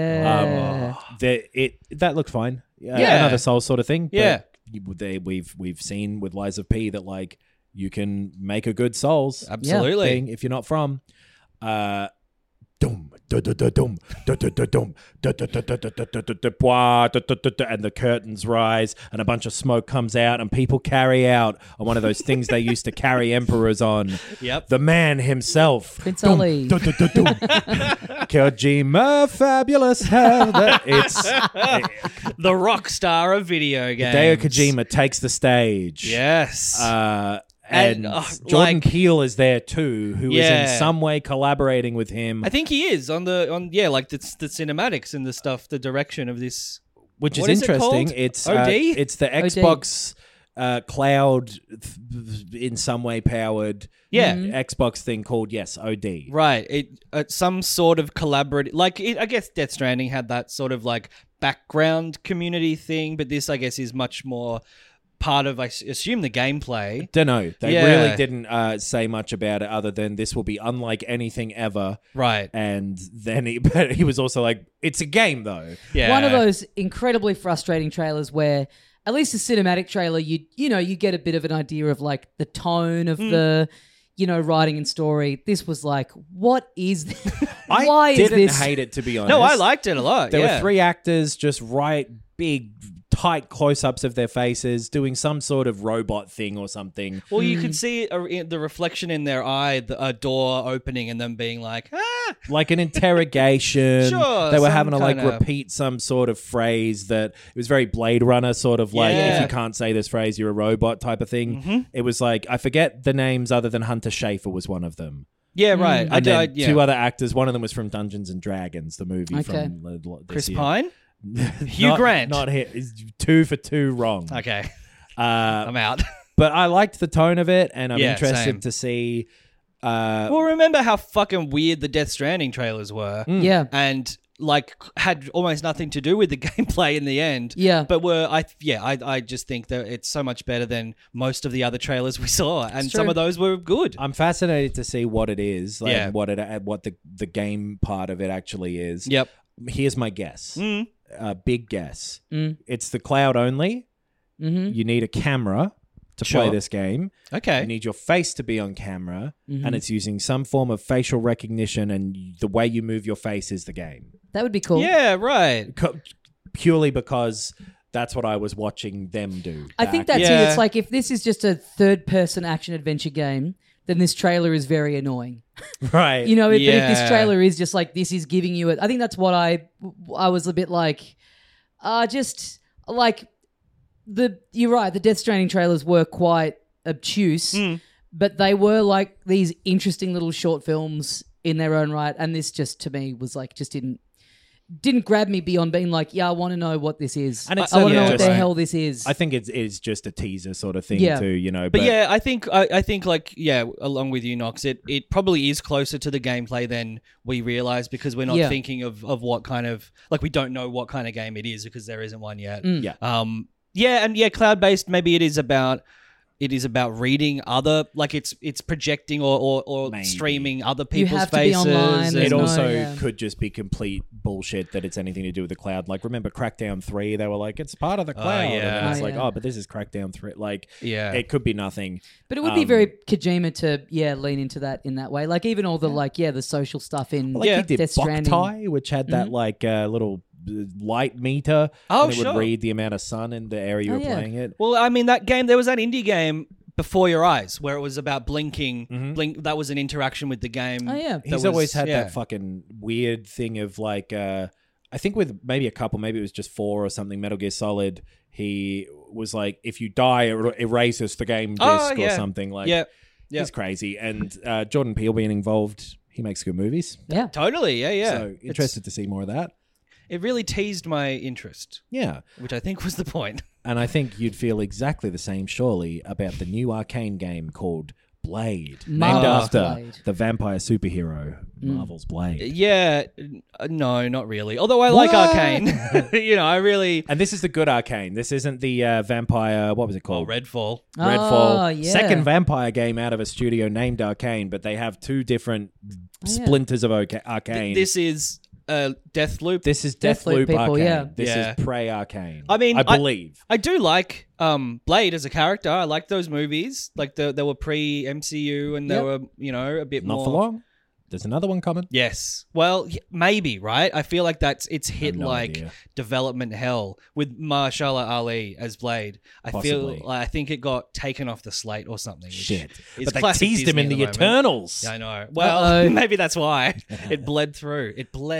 Yeah. That looked fine. Yeah. Another Souls sort of thing. Yeah. But we've seen with Lies of P that like you can make a good Souls Absolutely. thing if you're not from. Dum da da da dum da da da dum da da da da da da da da da da da, and the curtains rise and a bunch of smoke comes out and people carry out on one of those things they used to carry emperors on. Yep. The man himself, Prince Ali. Kojima, fabulous. It's The rock star of video games. Hideo Kojima takes the stage. Yes. And Jordan Peele is there too, who is in Yeah. some way collaborating with him. I think he is on the cinematics and the stuff, the direction of this. Which is What is it interesting. called? It's OD? it's the Xbox cloud in some way powered Xbox thing called OD. Right. It some sort of collaborative, I guess Death Stranding had that sort of like background community thing, but this I guess is much more part of, I assume, the gameplay. Don't know. They really didn't say much about it other than this will be unlike anything ever. Right. And then he was also like, it's a game though. Yeah. One of those incredibly frustrating trailers where, at least a cinematic trailer, you get a bit of an idea of like the tone of the, writing and story. This was like, what is this? Why is this? I didn't hate it, to be honest. No, I liked it a lot. There were 3 actors just big, tight close-ups of their faces doing some sort of robot thing or something. Well, you could see the reflection in their eye, a door opening and them being like, like an interrogation. Sure, they were having to kinda repeat some sort of phrase that it was very Blade Runner sort of like, if you can't say this phrase, you're a robot type of thing. Mm-hmm. It was like, I forget the names other than Hunter Schafer was one of them. Yeah, right. And then 2 other actors. One of them was from Dungeons and Dragons, the movie from this Chris year. Pine? Hugh Grant. Not here. 2 for 2 wrong. Okay. I'm out. But I liked the tone of it, and I'm interested same. to see. Well, remember how fucking weird the Death Stranding trailers were? Yeah. And had almost nothing to do with the gameplay in the end. Yeah. But I just think that it's so much better than most of the other trailers we saw, and some of those were good. I'm fascinated to see what it is, and what the game part of it actually is. Yep. Here's my guess. Big guess. It's the cloud only. Mm-hmm. You need a camera to play this game. Okay. You need your face to be on camera, and it's using some form of facial recognition, and the way you move your face is the game. That would be cool. Yeah, right. Purely because that's what I was watching them do. I think that's it. It's like, if this is just a third-person action-adventure game, then this trailer is very annoying. Right. But if this trailer is just like, this is giving you it. I think that's what I was a bit like, just like you're right. The Death Stranding trailers were quite obtuse, but they were like these interesting little short films in their own right. And this just, to me, was like, just didn't grab me beyond being like, I want to know what this is. And I want to know what the hell this is. I think it is just a teaser sort of thing too, But I think along with you, Knox, it probably is closer to the gameplay than we realize, because we're not thinking of what kind of, like, we don't know what kind of game it is because there isn't one yet. Cloud-based, maybe it is about reading other, like it's projecting or streaming other people's faces. Be online. It also could just be complete bullshit that it's anything to do with the cloud. Like, remember Crackdown 3? They were like, it's part of the cloud. And it's but this is Crackdown 3. Like, it could be nothing. But it would be very Kojima to lean into that in that way. Like, even all the the social stuff in he did Death Stranding, Boktai, which had that little light meter. Oh, and it would read the amount of sun in the area you're playing it. Well, I mean, that game, there was that indie game, Before Your Eyes, where it was about blinking. Blink. That was an interaction with the game. Oh, yeah. He's always had that fucking weird thing of like, I think with maybe a couple, maybe it was just 4 or something, Metal Gear Solid, he was like, if you die, it erases the game disc or something. Like, it's crazy. And Jordan Peele being involved, he makes good movies. Yeah. Totally, yeah. So interested to see more of that. It really teased my interest. Yeah. Which I think was the point. And I think you'd feel exactly the same, surely, about the new Arcane game called Blade, named after the vampire superhero, Marvel's Blade. Yeah, no, not really. Although I like Arcane. I really... And this is the good Arcane. This isn't the vampire... What was it called? Redfall. Redfall. Second vampire game out of a studio named Arcane, but they have 2 different splinters of Arcane. This is... Deathloop. This is Deathloop people, Arcane. This is Prey Arcane. I mean, I believe. I do like Blade as a character. I like those movies. Like, they were pre-MCU and they were, a bit more... Not for long. There's another one coming. Yes. Well, maybe, right? I feel like it's hit idea. development hell with Mahershala Ali as Blade. I think it got taken off the slate or something. Shit. But they teased him in the Eternals. Yeah, I know. Well, maybe that's why it bled through.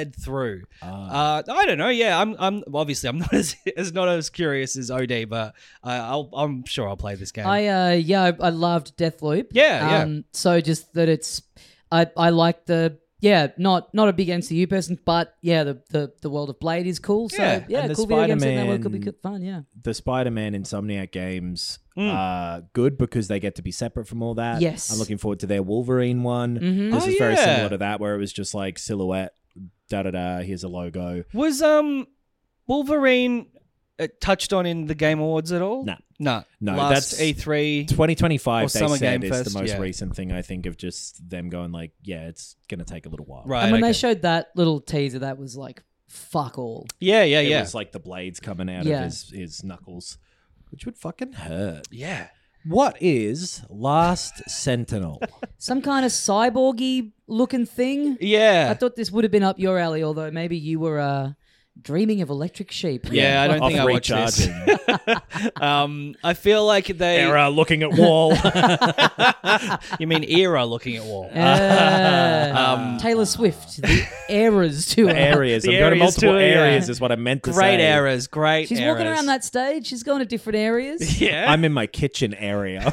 I don't know. Yeah, I'm obviously I'm not as curious as OD, but I'm sure I'll play this game. I loved Deathloop. Yeah. So just that it's. I like not a big MCU person, but the world of Blade is cool. So and the cool video games in that world Spider-Man- could be fun. Yeah, The Spider-Man Insomniac games are good because they get to be separate from all that. Yes. I'm looking forward to their Wolverine one. This is very similar to that, where it was just like silhouette, here's a logo. Was Wolverine touched on in the Game Awards at all? No. Last that's E3. 2025, they Summer said, Game is Fest, the most recent thing, I think, of just them going like, it's going to take a little while. Right. And when they showed that little teaser, that was like, fuck all. Yeah. It was like the blades coming out of his knuckles, which would fucking hurt. Yeah. What is Last Sentinel? Some kind of cyborgy looking thing. Yeah. I thought this would have been up your alley, although maybe you were dreaming of electric sheep. Yeah, I don't think I watched this. I feel like they... Era looking at wall. You mean era looking at wall. Taylor Swift, the eras to her. Areas. I'm going to multiple areas is what I meant to say. Great eras. She's walking around that stage. She's going to different areas. Yeah. I'm in my kitchen area.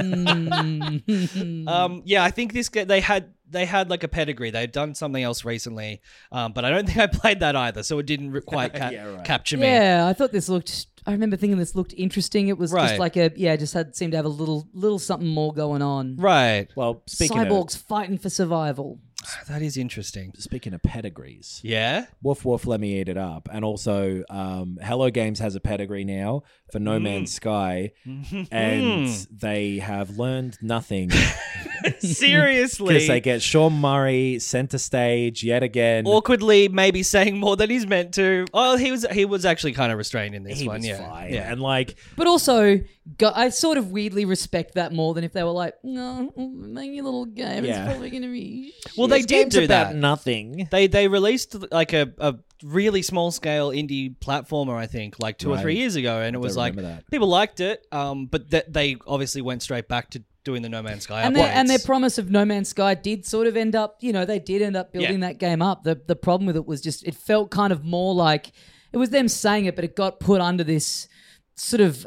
Yeah, I think they had like a pedigree. They'd done something else recently, but I don't think I played that either, so it didn't quite capture me. Yeah, I thought this looked... I remember thinking this looked interesting. It was just like seemed to have a little something more going on. Right. Well, Cyborgs fighting for survival. That is interesting. Speaking of pedigrees. Yeah? Woof woof, let me eat it up. And also, Hello Games has a pedigree now for No Man's Sky, and they have learned nothing. Seriously? Because they get Sean Murray center stage yet again. Awkwardly maybe saying more than he's meant to. Oh, he was actually kind of restrained in this one. He was fine. Yeah. And like... But also... I sort of weirdly respect that more than if they were like, no, make your little game. Yeah. It's probably going to be... Well, they did do about that. Nothing. They released like a really small scale indie platformer, I think, like 2 or 3 years ago, and it was like people liked it, but they obviously went straight back to doing the No Man's Sky updates. And their promise of No Man's Sky did sort of end up, they did end up building that game up. The problem with it was just it felt kind of more like it was them saying it, but it got put under this sort of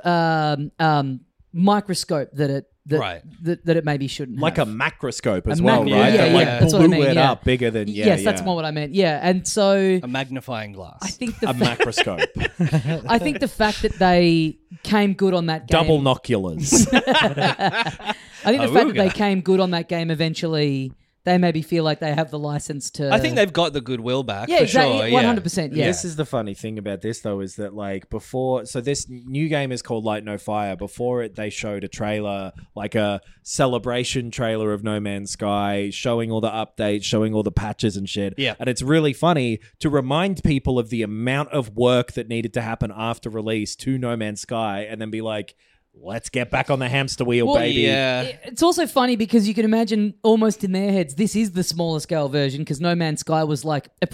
microscope that it maybe shouldn't have. Like a macroscope as well, right? That blew it up bigger than Yes, that's more what I meant. Yeah, and so a magnifying glass. I think a macroscope. I think the fact that they came good on that game, double noculars. I think the fact that they came good on that game eventually. They maybe feel like they have the license to... I think they've got the goodwill back, for exactly, sure. 100%, yeah. This is the funny thing about this, though, is that, like, before... So this new game is called Light No Fire. Before it, they showed a trailer, like a celebration trailer of No Man's Sky, showing all the updates, showing all the patches and shit. Yeah. And it's really funny to remind people of the amount of work that needed to happen after release to No Man's Sky, and then be like... Let's get back on the hamster wheel, baby. Yeah. It's also funny because you can imagine almost in their heads, this is the smaller scale version because No Man's Sky was like a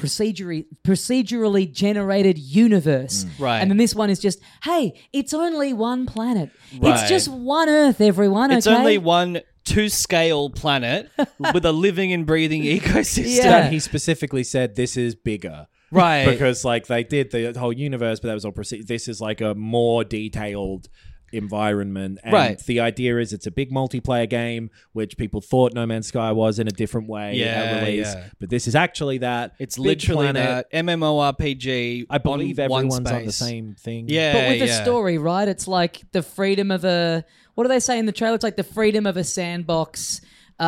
procedurally generated universe. Right. And then this one is just, hey, it's only one planet. Right. It's just one Earth, everyone, It's only one to-scale planet with a living and breathing ecosystem. Yeah. He specifically said this is bigger. Right. Because like they did the whole universe, but that was all this is like a more detailed environment, and the idea is it's a big multiplayer game, which people thought No Man's Sky was in a different way at release. But this is actually that. It's literally that MMORPG. I believe everyone's on the same thing. Yeah, but with a story, right? It's like the freedom of a... What do they say in the trailer? It's like the freedom of a sandbox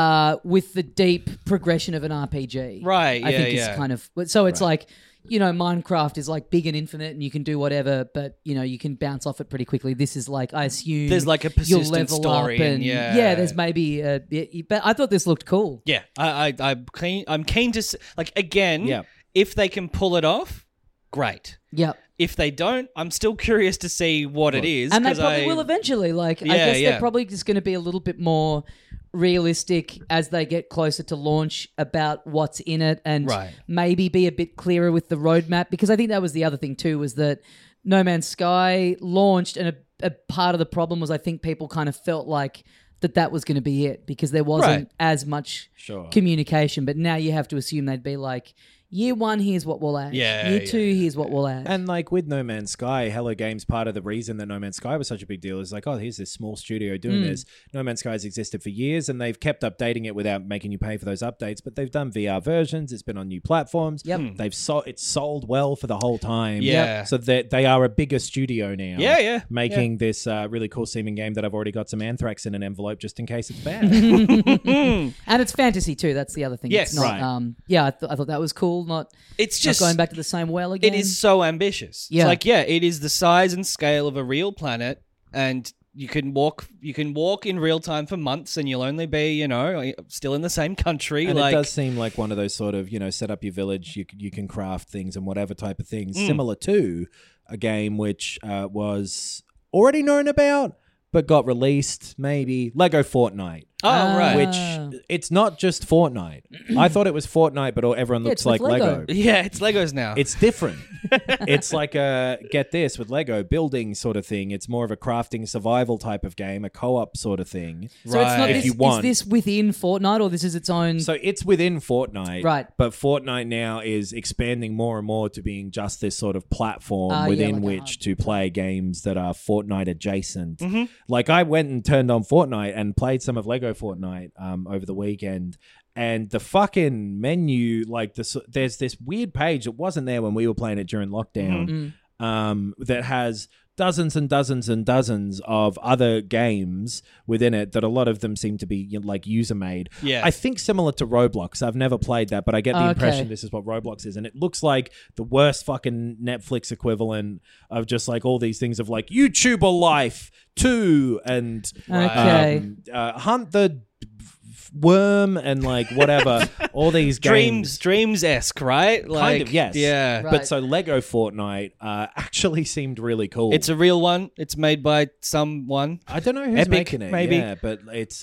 with the deep progression of an RPG. Right, I think it's kind of... So it's like... Minecraft is like big and infinite and you can do whatever, but, you can bounce off it pretty quickly. This is like, I assume... There's like a persistent story. There's maybe... but I thought this looked cool. Yeah, I'm keen to... Like, again, if they can pull it off, great. Yep. If they don't, I'm still curious to see what it is. And they probably will eventually. Like, I guess they're probably just going to be a little bit more realistic as they get closer to launch about what's in it and maybe be a bit clearer with the roadmap. Because I think that was the other thing too, was that No Man's Sky launched and a part of the problem was I think people kind of felt like that was going to be it because there wasn't as much communication. But now you have to assume they'd be like... Year 1, here's what we'll add. Year 2, here's what we'll add. And like with No Man's Sky, Hello Games, part of the reason that No Man's Sky was such a big deal is like, oh, here's this small studio doing this. No Man's Sky has existed for years and they've kept updating it without making you pay for those updates, but they've done VR versions. It's been on new platforms. Yep. It's sold well for the whole time. Yeah. So they are a bigger studio now. Yeah. Making this really cool seeming game that I've already got some Anthrax in an envelope just in case it's bad. And it's fantasy too. That's the other thing. Yes. It's not, I thought that was cool. cool. It's not just going back to the same well again. It is so ambitious. Yeah. It's like, it is the size and scale of a real planet, and you can walk in real time for months, and you'll only be, still in the same country. And it does seem like one of those sort of, set up your village, you can craft things and whatever type of things, similar to a game which was already known about, but got released, maybe, Lego Fortnite. Oh, right. Which, it's not just Fortnite. I thought it was Fortnite, but everyone looks like Lego. Yeah, it's Legos now. It's different. It's like get this, with Lego, building sort of thing. It's more of a crafting survival type of game, a co-op sort of thing. So it's not if this, you want. Is this within Fortnite, or this is its own... So it's within Fortnite. Right. But Fortnite now is expanding more and more to being just this sort of platform within which to play games that are Fortnite adjacent. Mm-hmm. Like, I went and turned on Fortnite and played some of Lego Fortnite over the weekend, and the fucking menu, like, there's this weird page that wasn't there when we were playing it during lockdown, that has dozens and dozens and dozens of other games within it that a lot of them seem to be like user made. Yeah. I think similar to Roblox. I've never played that, but I get the impression this is what Roblox is. And it looks like the worst fucking Netflix equivalent of just like all these things of like YouTuber Life 2 and Hunt the Worm and like whatever, all these games. Dreams-esque, right? Like, kind of, yes. Yeah. Right. But so Lego Fortnite actually seemed really cool. It's a real one. It's made by someone. I don't know who's Epic, making it. maybe. Yeah, but it's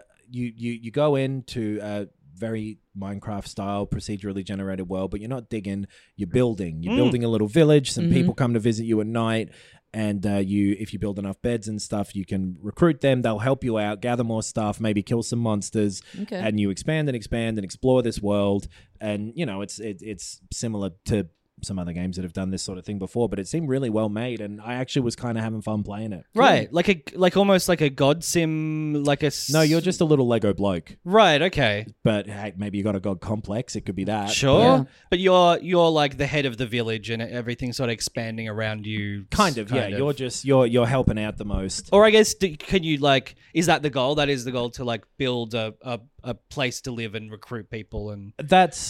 you go into a very Minecraft style procedurally generated world, but you're not digging, you're building. You're building a little village. Some people come to visit you at night. And if you build enough beds and stuff, you can recruit them. They'll help you out, gather more stuff, maybe kill some monsters. Okay. And you expand and explore this world. And it's similar to some other games that have done this sort of thing before, but it seemed really well made, and I actually was kind of having fun playing it. Right, like almost like a God sim, like a. No, you're just a little Lego bloke. Right. Okay. But hey, maybe you got a God complex. It could be that. Sure. But you're like the head of the village, and everything's sort of expanding around you. Kind of. You're just you're helping out the most. Or I guess can you is that the goal? That is the goal, to like build a place to live and recruit people, and that's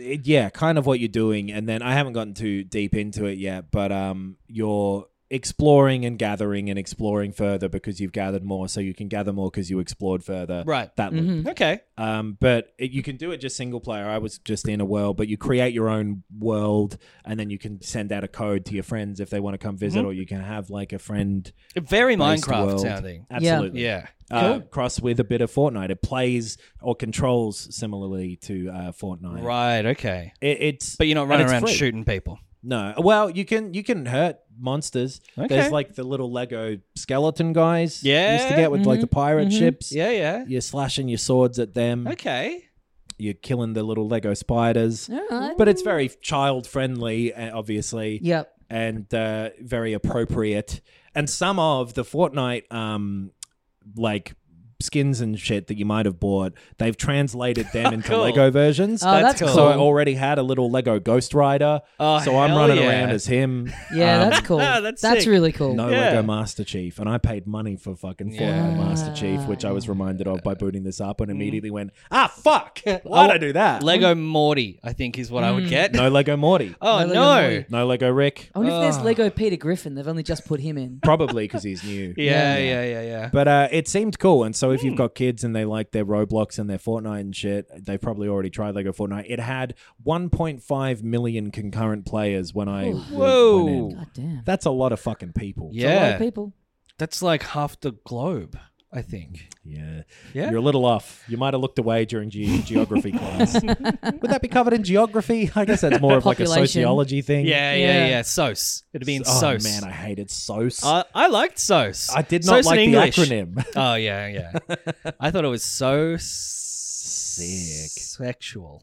kind of what you're doing. And then I haven't gotten too deep into it yet, but you're exploring and gathering and exploring further because you've gathered more, so you can gather more because you explored further. Right. That loop. Okay. But you can do it just single player. I was just in a world, but you create your own world, and then you can send out a code to your friends if they want to come visit, or you can have like a friend. Very Minecraft world. sounding. Absolutely. Yeah. Cross with a bit of Fortnite. It plays or controls similarly to Fortnite. Right. Okay. It's but you're not running around free. shooting people. No. Well, you can hurt monsters. Okay. There's like the little Lego skeleton guys. Yeah. You used to get with like the pirate ships. Yeah. You're slashing your swords at them. Okay. You're killing the little Lego spiders. But it's very child friendly, obviously. Yep. And very appropriate. And some of the Fortnite like skins and shit that you might have bought, they've translated them into Cool. Lego versions. Oh, that's cool. So I already had a little Lego Ghost Rider. Oh, so I'm hell running yeah. around as him. Yeah, that's cool. That's That's sick. really cool. No Yeah. Lego Master Chief. And I paid money for fucking Fortnite Master Chief, which I was reminded of by booting this up and immediately went, fuck! Why'd I do that? Lego Morty, I think, is what I would get. No Lego Morty. Oh, No Lego no. Morty. No Lego Rick. I wonder if there's Lego Peter Griffin. They've only just put him in. Probably because he's new. Yeah. But it seemed cool. And so if you've got kids and they like their Roblox and their Fortnite and shit, they've probably already tried Lego Fortnite. It had 1.5 million concurrent players when I Whoa. went in. God damn. That's a lot of fucking people. It's a lot Yeah. of people. That's like half the globe, I think. Yeah. Yeah? You're a little off. You might have looked away during geography class. Would that be covered in geography? I guess that's more of like a Population. sociology thing. Yeah. SOS. It'd be in SOS. Oh, man, I hated SOS. I liked SOS. I did not SOS like in the English. acronym. Oh, yeah. I thought it was so Sick. sexual.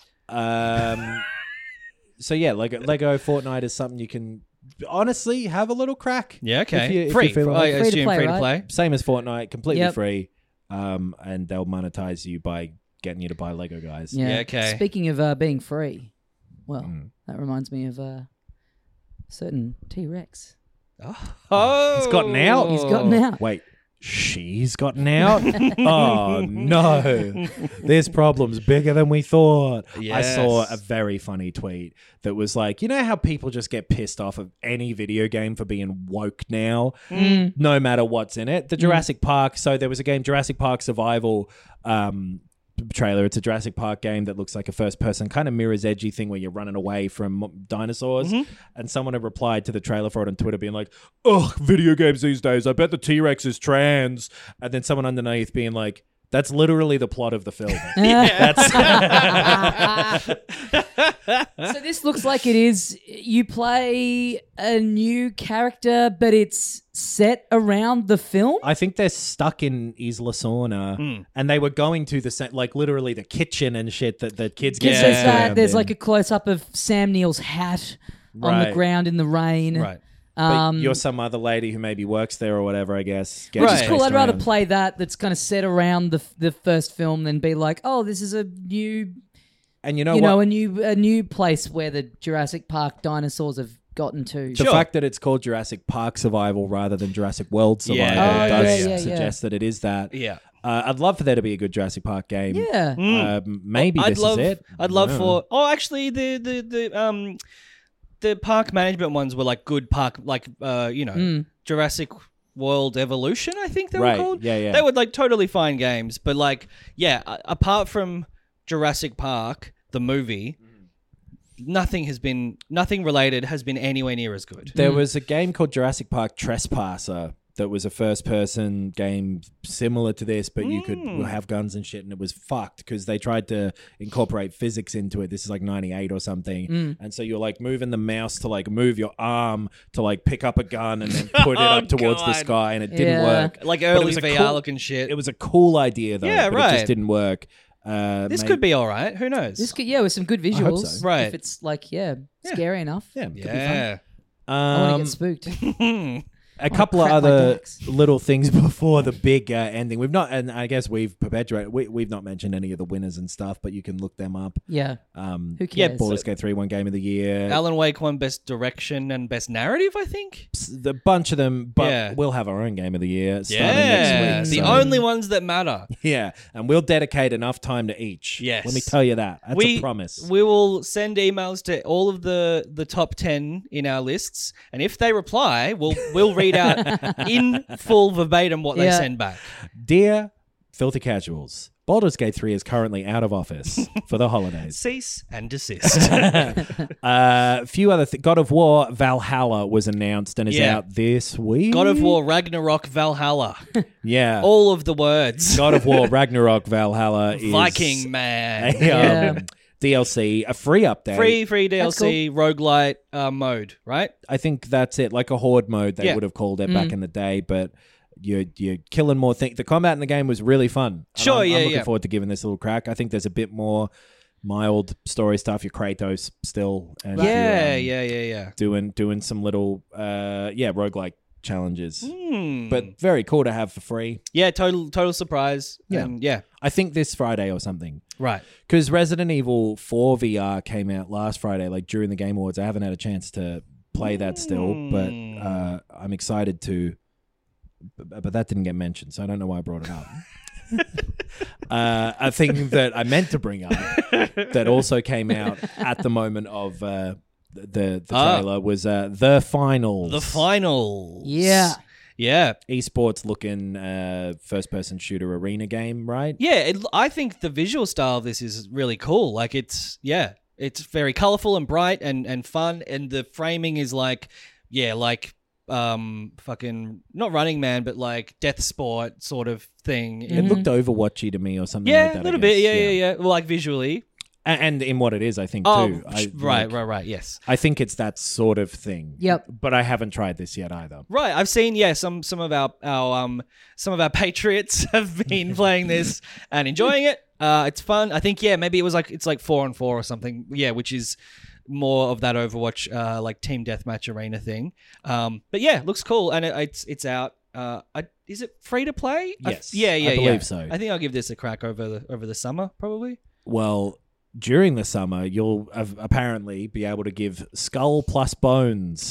So yeah, Lego Fortnite is something you can honestly have a little crack. Yeah, okay. If Free. you feel I like- Free to assume play, free to right? play. Same as Fortnite, completely Yep. free, and they'll monetize you by getting you to buy Lego guys. Yeah. Yeah, okay. Speaking of being free, well, that reminds me of certain T-Rex. Oh. He's gotten out? He's gotten out. Wait, she's gotten out. Oh no, this problem's bigger than we thought. Yes. I saw a very funny tweet that was like, you know how people just get pissed off of any video game for being woke now, no matter what's in it. The Jurassic Park. So there was a game, Jurassic Park Survival. Trailer. It's a Jurassic Park game that looks like a first person kind of Mirror's Edgy thing where you're running away from dinosaurs. And someone had replied to the trailer for it on Twitter being like, ugh, video games these days, I bet the T-Rex is trans. And then someone underneath being like, that's literally the plot of the film. So this looks like it is, you play a new character, but it's set around the film? I think they're stuck in Isla Sorna, and they were going to the like literally the kitchen and shit that the kids get. There's like a close up of Sam Neill's hat on the ground in the rain. Right. But you're some other lady who maybe works there or whatever, I guess. Which is cool. I'd rather play that's kind of set around the first film than be like, oh, this is a new, and you know what? a new place where the Jurassic Park dinosaurs have gotten to. The fact that it's called Jurassic Park Survival rather than Jurassic World Survival does suggest that it is that. Yeah. I'd love for there to be a good Jurassic Park game. Yeah. Maybe this is it. I'd love for. Oh, actually, the park management ones were like good park, like Jurassic World Evolution, I think they were called. Yeah. They were like totally fine games, but like, apart from Jurassic Park, the movie, nothing related has been anywhere near as good. There was a game called Jurassic Park Trespasser that was a first-person game similar to this, but you could have guns and shit, and it was fucked because they tried to incorporate physics into it. This is like 98 or something. And so you're like moving the mouse to like move your arm to like pick up a gun and then put it up towards the sky, and it didn't work. Like early VR looking shit. It was a cool idea, though, but it just didn't work. This could be all right. Who knows? This could, with some good visuals. I hope so. Right. If it's like, scary enough. Yeah, could be Yeah. fun. I want to get spooked. A couple of crack my other backs. little things before the big ending. We've not, and I guess we've perpetuated. We've not mentioned any of the winners and stuff, but you can look them up. Yeah. Who cares? Baldur's Gate 3 won Game of the Year. Alan Wake won Best Direction and Best Narrative, I think. The bunch of them, but we'll have our own Game of the Year starting next week. The only ones that matter. Yeah, and we'll dedicate enough time to each. Yes. Let me tell you that. That's a promise. We will send emails to all of the top 10 in our lists, and if they reply, we'll read out in full verbatim what they send back. Dear Filthy Casuals, Baldur's Gate 3 is currently out of office for the holidays. Cease and desist. A few other things. God of War Valhalla was announced and is out this week. God of War Ragnarok Valhalla. Yeah. All of the words. God of War Ragnarok Valhalla is Viking man. DLC, a free update. Free DLC, roguelite mode, right? I think that's it. Like a horde mode, they would have called it back in the day, but you're killing more things. The combat in the game was really fun. Sure, I'm looking forward to giving this a little crack. I think there's a bit more mild story stuff. You're Kratos still. And doing some little, roguelike challenges. But very cool to have for free. Yeah, total surprise. Yeah. And I think this Friday or something. Right. Because Resident Evil 4 VR came out last Friday, like during the Game Awards. I haven't had a chance to play that still, but I'm excited to. But that didn't get mentioned, so I don't know why I brought it up. A thing that I meant to bring up that also came out at the moment of the trailer was The Finals. The Finals. Yeah. Yeah. Esports looking first-person shooter arena game, right? Yeah, I think the visual style of this is really cool. Like it's very colorful and bright and fun, and the framing is like fucking not Running Man, but like Death Sport sort of thing. It looked Overwatchy to me or something like that. Yeah, a little bit. Yeah. Well, like visually. And in what it is, I think, too. Right, yes. I think it's that sort of thing. Yep. But I haven't tried this yet either. Right, I've seen, some of our Patriots have been playing this and enjoying it. It's fun. I think, maybe it's like 4-on-4 or something. Yeah, which is more of that Overwatch, like team deathmatch arena thing. But yeah, looks cool, and it's out. Is it free to play? Yes. I believe so. I think I'll give this a crack over the summer, probably. Well, during the summer, you'll apparently be able to give Skull Plus Bones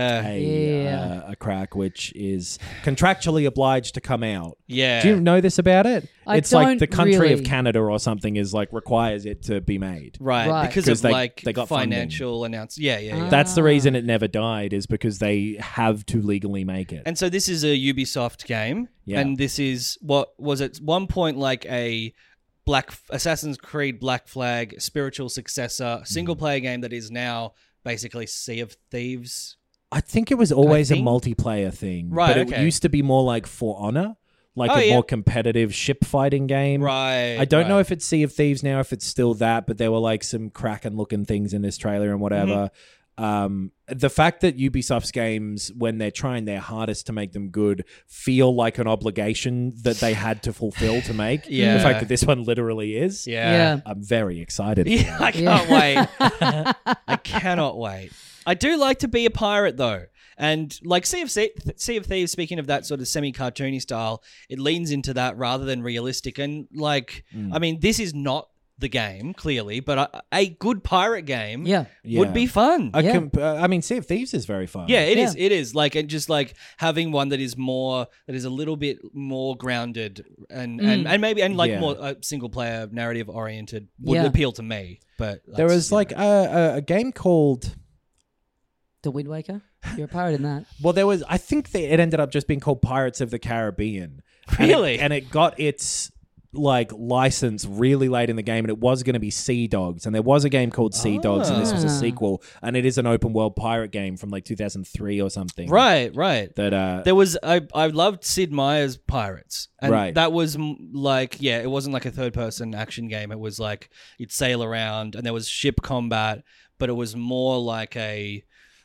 a crack, which is contractually obliged to come out. Yeah. Do you know this about it? It's don't like the country really. of Canada or something is like requires it to be made. Right. Because of they got financial announcements. Yeah. That's the reason it never died, is because they have to legally make it. And so this is a Ubisoft game. Yeah. And this is what was at one point like a Assassin's Creed Black Flag spiritual successor single player game that is now basically Sea of Thieves. I think it was always a multiplayer thing. Right, but it used to be more like For Honor, like more competitive ship fighting game. Right. I don't know if it's Sea of Thieves now, if it's still that, but there were like some Kraken looking things in this trailer and whatever. The fact that Ubisoft's games, when they're trying their hardest to make them good, feel like an obligation that they had to fulfill to make. The fact that this one literally is. I'm very excited. Yeah, I can't wait. I cannot wait. I do like to be a pirate though. And like Sea of Thieves, speaking of that sort of semi-cartoony style, it leans into that rather than realistic. And like, I mean, this is not the game, clearly, but a good pirate game would be fun. I mean, Sea of Thieves is very fun. Yeah, it is. It is. Like, and just like having one that is a little bit more grounded and maybe more single player narrative oriented would appeal to me. But there was like a game called The Wind Waker. You're a pirate in that. Well, I think it ended up just being called Pirates of the Caribbean. Really? And it got its like license really late in the game, and it was going to be Sea Dogs, and there was a game called Sea Dogs, and this was a sequel, and it is an open world pirate game from like 2003 or something. Right. That there was I loved Sid Meier's Pirates, and that was like it wasn't like a third person action game. It was like you'd sail around, and there was ship combat, but it was more like a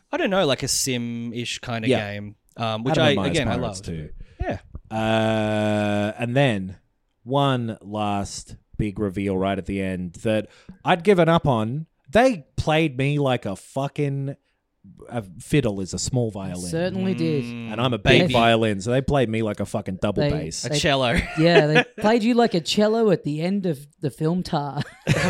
sim-ish kind of game, which I love too. Yeah. And then one last big reveal right at the end that I'd given up on. They played me like a fucking fiddle is a small violin. Certainly did. And I'm a big violin, so they played me like a fucking double bass. A cello. Yeah, they played you like a cello at the end of the film Tar.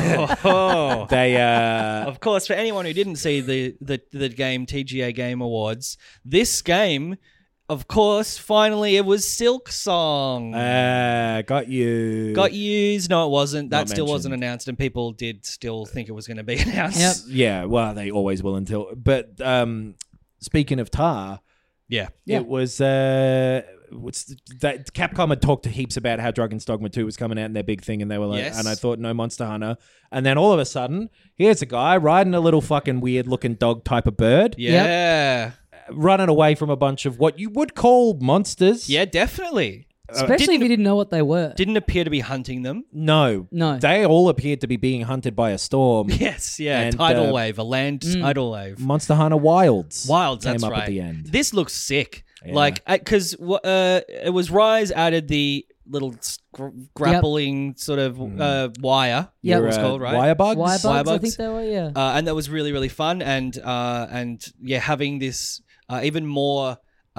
Of course, for anyone who didn't see the game TGA Game Awards, this game, of course, finally it was Silksong. Got you. Got used. No, it wasn't. That still wasn't announced, and people did still think it was going to be announced. Yep. Yeah, well, they always will until... But speaking of Tar, it was... that Capcom had talked to heaps about how Dragon's Dogma 2 was coming out and their big thing, and they were like, and I thought, no Monster Hunter. And then all of a sudden, here's a guy riding a little fucking weird-looking dog type of bird. Yeah. Running away from a bunch of what you would call monsters. Yeah, definitely. Especially if you didn't know what they were. Didn't appear to be hunting them. No. They all appeared to be being hunted by a storm. Yes, yeah. Tidal wave, a land tidal wave. Monster Hunter Wilds. That's came up right. at the end. This looks sick. Yeah. Like, because it was Rise added the little grappling sort of wire. Yeah, it was called, right? Wire bugs? Wire bugs, I think they were, yeah. And that was really, really fun. And having this even more,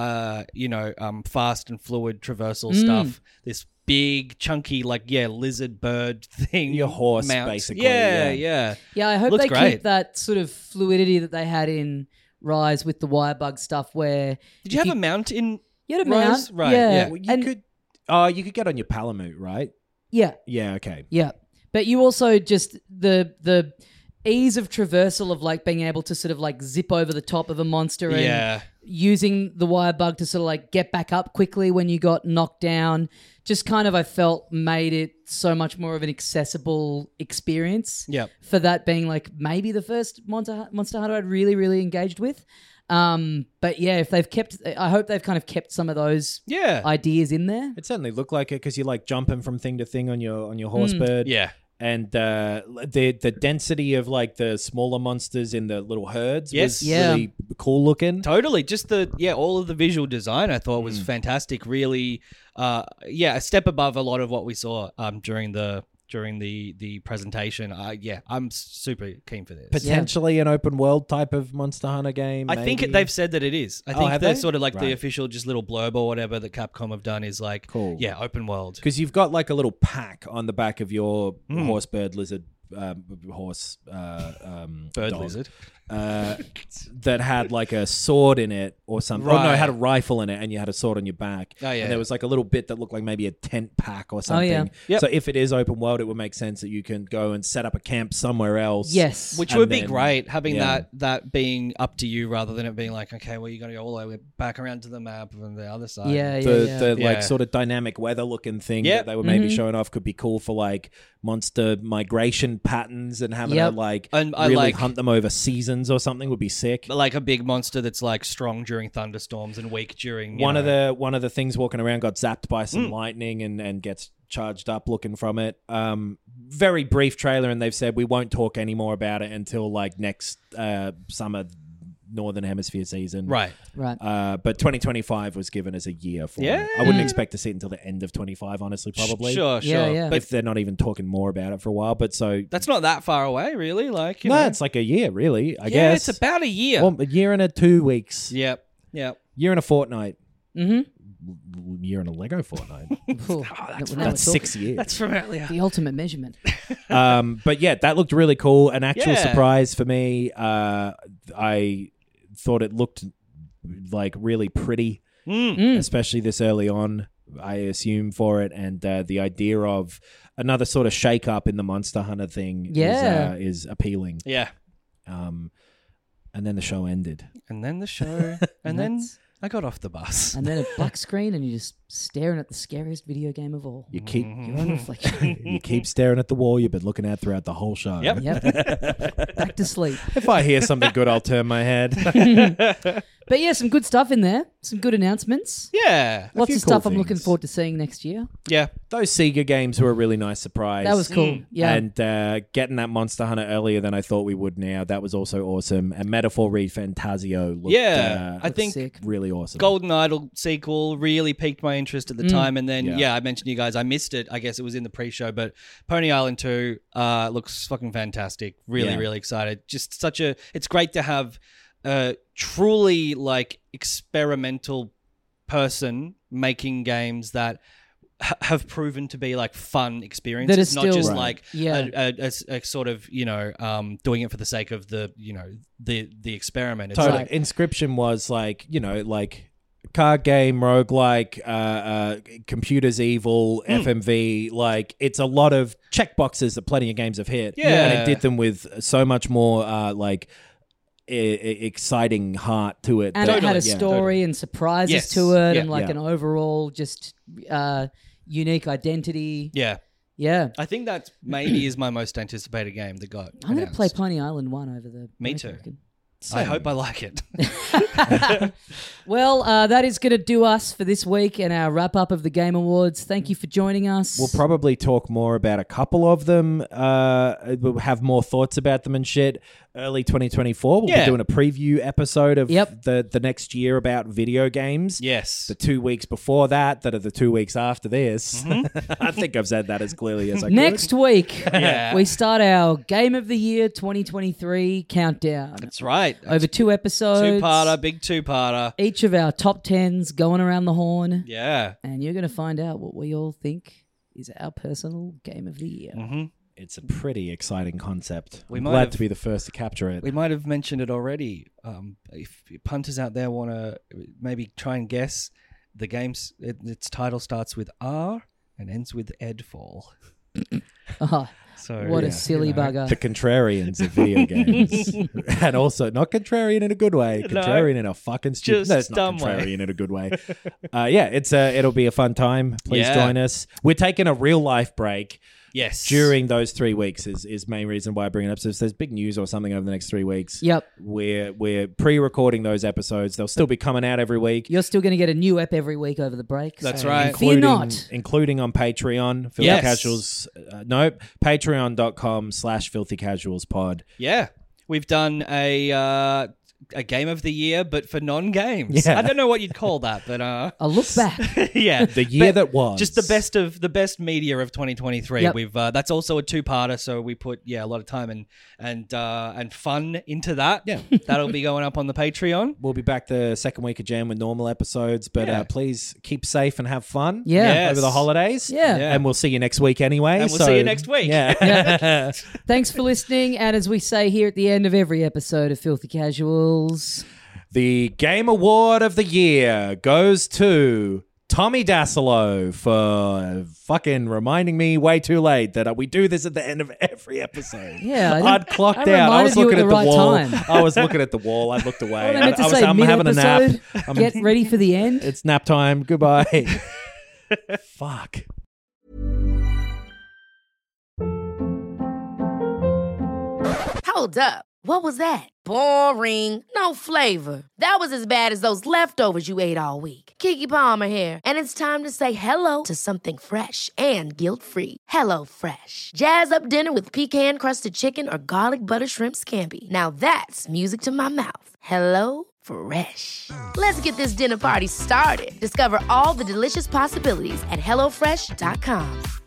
fast and fluid traversal stuff. This big, chunky, lizard bird thing. Your horse, mounts. basically. Yeah. Yeah, I hope Looks they great. keep that sort of fluidity that they had in Rise with the wire bug stuff where... Did you have a mount in You had a Rise? mount. Right, yeah. Well, you could get on your Palamute, right? Yeah. Yeah, okay. Yeah. But you also just... The ease of traversal of being able to sort of zip over the top of a monster and using the wire bug to sort of get back up quickly when you got knocked down, just kind of I felt made it so much more of an accessible experience. Yep. For that being maybe the first Monster Hunter I'd really, really engaged with. But yeah, if they've I hope they've kind of kept some of those ideas in there. It certainly looked like it because you're jumping from thing to thing on your horse bird. Yeah. And the density of the smaller monsters in the little herds was really cool looking. Totally. Just all of the visual design I thought was fantastic. Really, a step above a lot of what we saw during the presentation. I'm super keen for this. Potentially an open world type of Monster Hunter game. I think they've said that it is. I think they sort of the official just little blurb or whatever that Capcom have done is cool. Yeah, open world. Because you've got a little pack on the back of your horse bird lizard horse bird dog, lizard. that had like a sword in it or something. Right. Oh, no, it had a rifle in it and you had a sword on your back. Oh, yeah. And there was like a little bit that looked like maybe a tent pack or something. yeah. Yep. So if it is open world, it would make sense that you can go and set up a camp somewhere else. Yes. Which And would be then- great, having yeah. that being up to you rather than it being like, okay, well, you got to go all the way back around to the map and the other side. Yeah, The Yeah. like sort of dynamic weather looking thing Yep. that they were maybe showing off could be cool for like monster migration patterns and having Yep. to like And I really like- hunt them over seasons or something would be sick. Like a big monster that's like strong during thunderstorms and weak during One of the things walking around got zapped by some lightning and gets charged up looking from it. Very brief trailer, and they've said we won't talk any more about it until like next summer Northern Hemisphere season. right. Right. But 2025 was given as a year for Yeah. it. I wouldn't expect to see it until the end of 25, honestly, probably. Sure. Yeah, yeah. But if they're not even talking more about it for a while. But so That's not that far away, really. Like, you no, know. it's like a year, really. I yeah, guess it's about a year. well, a year and 2 weeks. Yep. Year and a fortnight. Mm-hmm. Year and a Lego fortnight. That's 6 years. That's from earlier. the ultimate measurement. But yeah, that looked really cool. An actual Yeah. surprise for me. I thought it looked like really pretty, especially this early on. I assume for it, and the idea of another sort of shake up in the Monster Hunter thing is appealing. Yeah. And then the show ended. And then the show. And then That's- I got off the bus. And then a black screen, and you're just staring at the scariest video game of all. You keep Your own reflection. you keep staring at the wall you've been looking at throughout the whole show. Yep. Yep. Back to sleep. If I hear something good, I'll turn my head. But yeah, some good stuff in there. Some good announcements. Yeah. Lots few of stuff cool I'm looking things. forward to seeing next year. Yeah. Those Sega games were a really nice surprise. That was cool. Yeah. And getting that Monster Hunter earlier than I thought we would now, that was also awesome. And Metaphor Read Fantasio looked Yeah. I think sick. really awesome. Golden Idol sequel really piqued my interest at the time. And then, I mentioned to you guys, I missed it. I guess it was in the pre-show, but Pony Island 2 looks fucking fantastic. Really, Yeah. really excited. Just it's great to have a truly like experimental person making games that have proven to be like fun experiences, That is not still- just Right. like Yeah. a sort of, doing it for the sake of the, the experiment. It's Totally. like, Inscription was like, like card game, roguelike, computers evil, FMV. Like, it's a lot of checkboxes that plenty of games have hit. Yeah. And it did them with so much more exciting heart to it. And that- it had a yeah. story and surprises Yes. to it, Yeah. and like Yeah. an overall just unique identity. yeah. Yeah. I think that maybe is my most anticipated game that got I'm going to play announced. Pony Island 1 over the Me break, too. I reckon. I hope I like it. Well, that is going to do us for this week and our wrap up of the Game Awards. Thank you for joining us. We'll probably talk more about a couple of them. We'll have more thoughts about them and shit. Early 2024, we'll Yeah. be doing a preview episode of Yep. the next year about video games. Yes. The 2 weeks before that are the 2 weeks after this. Mm-hmm. I think I've said that as clearly as I could. Next week, Yeah. we start our Game of the Year 2023 countdown. That's right. Over 2 episodes. Two-parter, big two-parter. Each of our top 10s going around the horn. Yeah. And you're going to find out what we all think is our personal Game of the Year. Mm-hmm. It's a pretty exciting concept. We I'm might glad have- to be the first to capture it. We might have mentioned it already. If punters out there want to maybe try and guess, the game's its title starts with R and ends with Edfall. Oh, So what yeah, a silly you know. bugger. The contrarians of video games. And also, not contrarian in a good way. No. Contrarian in a fucking stupid... Just No, it's not dumb way. contrarian in a good way. It'll be a fun time. Please Yeah. join us. We're taking a real life break Yes. during those 3 weeks is main reason why I bring it up. So if there's big news or something over the next 3 weeks, Yep. we're pre-recording those episodes. They'll still be coming out every week. You're still going to get a new ep every week over the break. That's so right. Fear not. Including on Patreon. Filthy Yes. Casuals. Patreon.com/Filthy Casuals pod. Yeah. We've done a a game of the year, but for non-games. Yeah. I don't know what you'd call that, but a look back. Yeah, the year that was just the best media of 2023. Yep. We've that's also a two-parter, so we put a lot of time and fun into that. Yeah, that'll be going up on the Patreon. We'll be back the second week of Jan with normal episodes, but please keep safe and have fun. Over the holidays. And we'll see you next week anyway. And we'll see you next week. Yeah. Thanks for listening, and as we say here at the end of every episode of Filthy Casuals, the Game Award of the Year goes to Tommy Dassolo for fucking reminding me way too late that we do this at the end of every episode. Yeah, I'd clocked out. I was looking at the wall. I was looking at the wall. I looked away. I'm having a nap. Get ready for the end. It's nap time. Goodbye. Fuck. Hold up. What was that? Boring. No flavor. That was as bad as those leftovers you ate all week. Keke Palmer here, and it's time to say hello to something fresh and guilt-free. Hello Fresh. Jazz up dinner with pecan-crusted chicken or garlic butter shrimp scampi. Now that's music to my mouth. Hello Fresh. Let's get this dinner party started. Discover all the delicious possibilities at HelloFresh.com.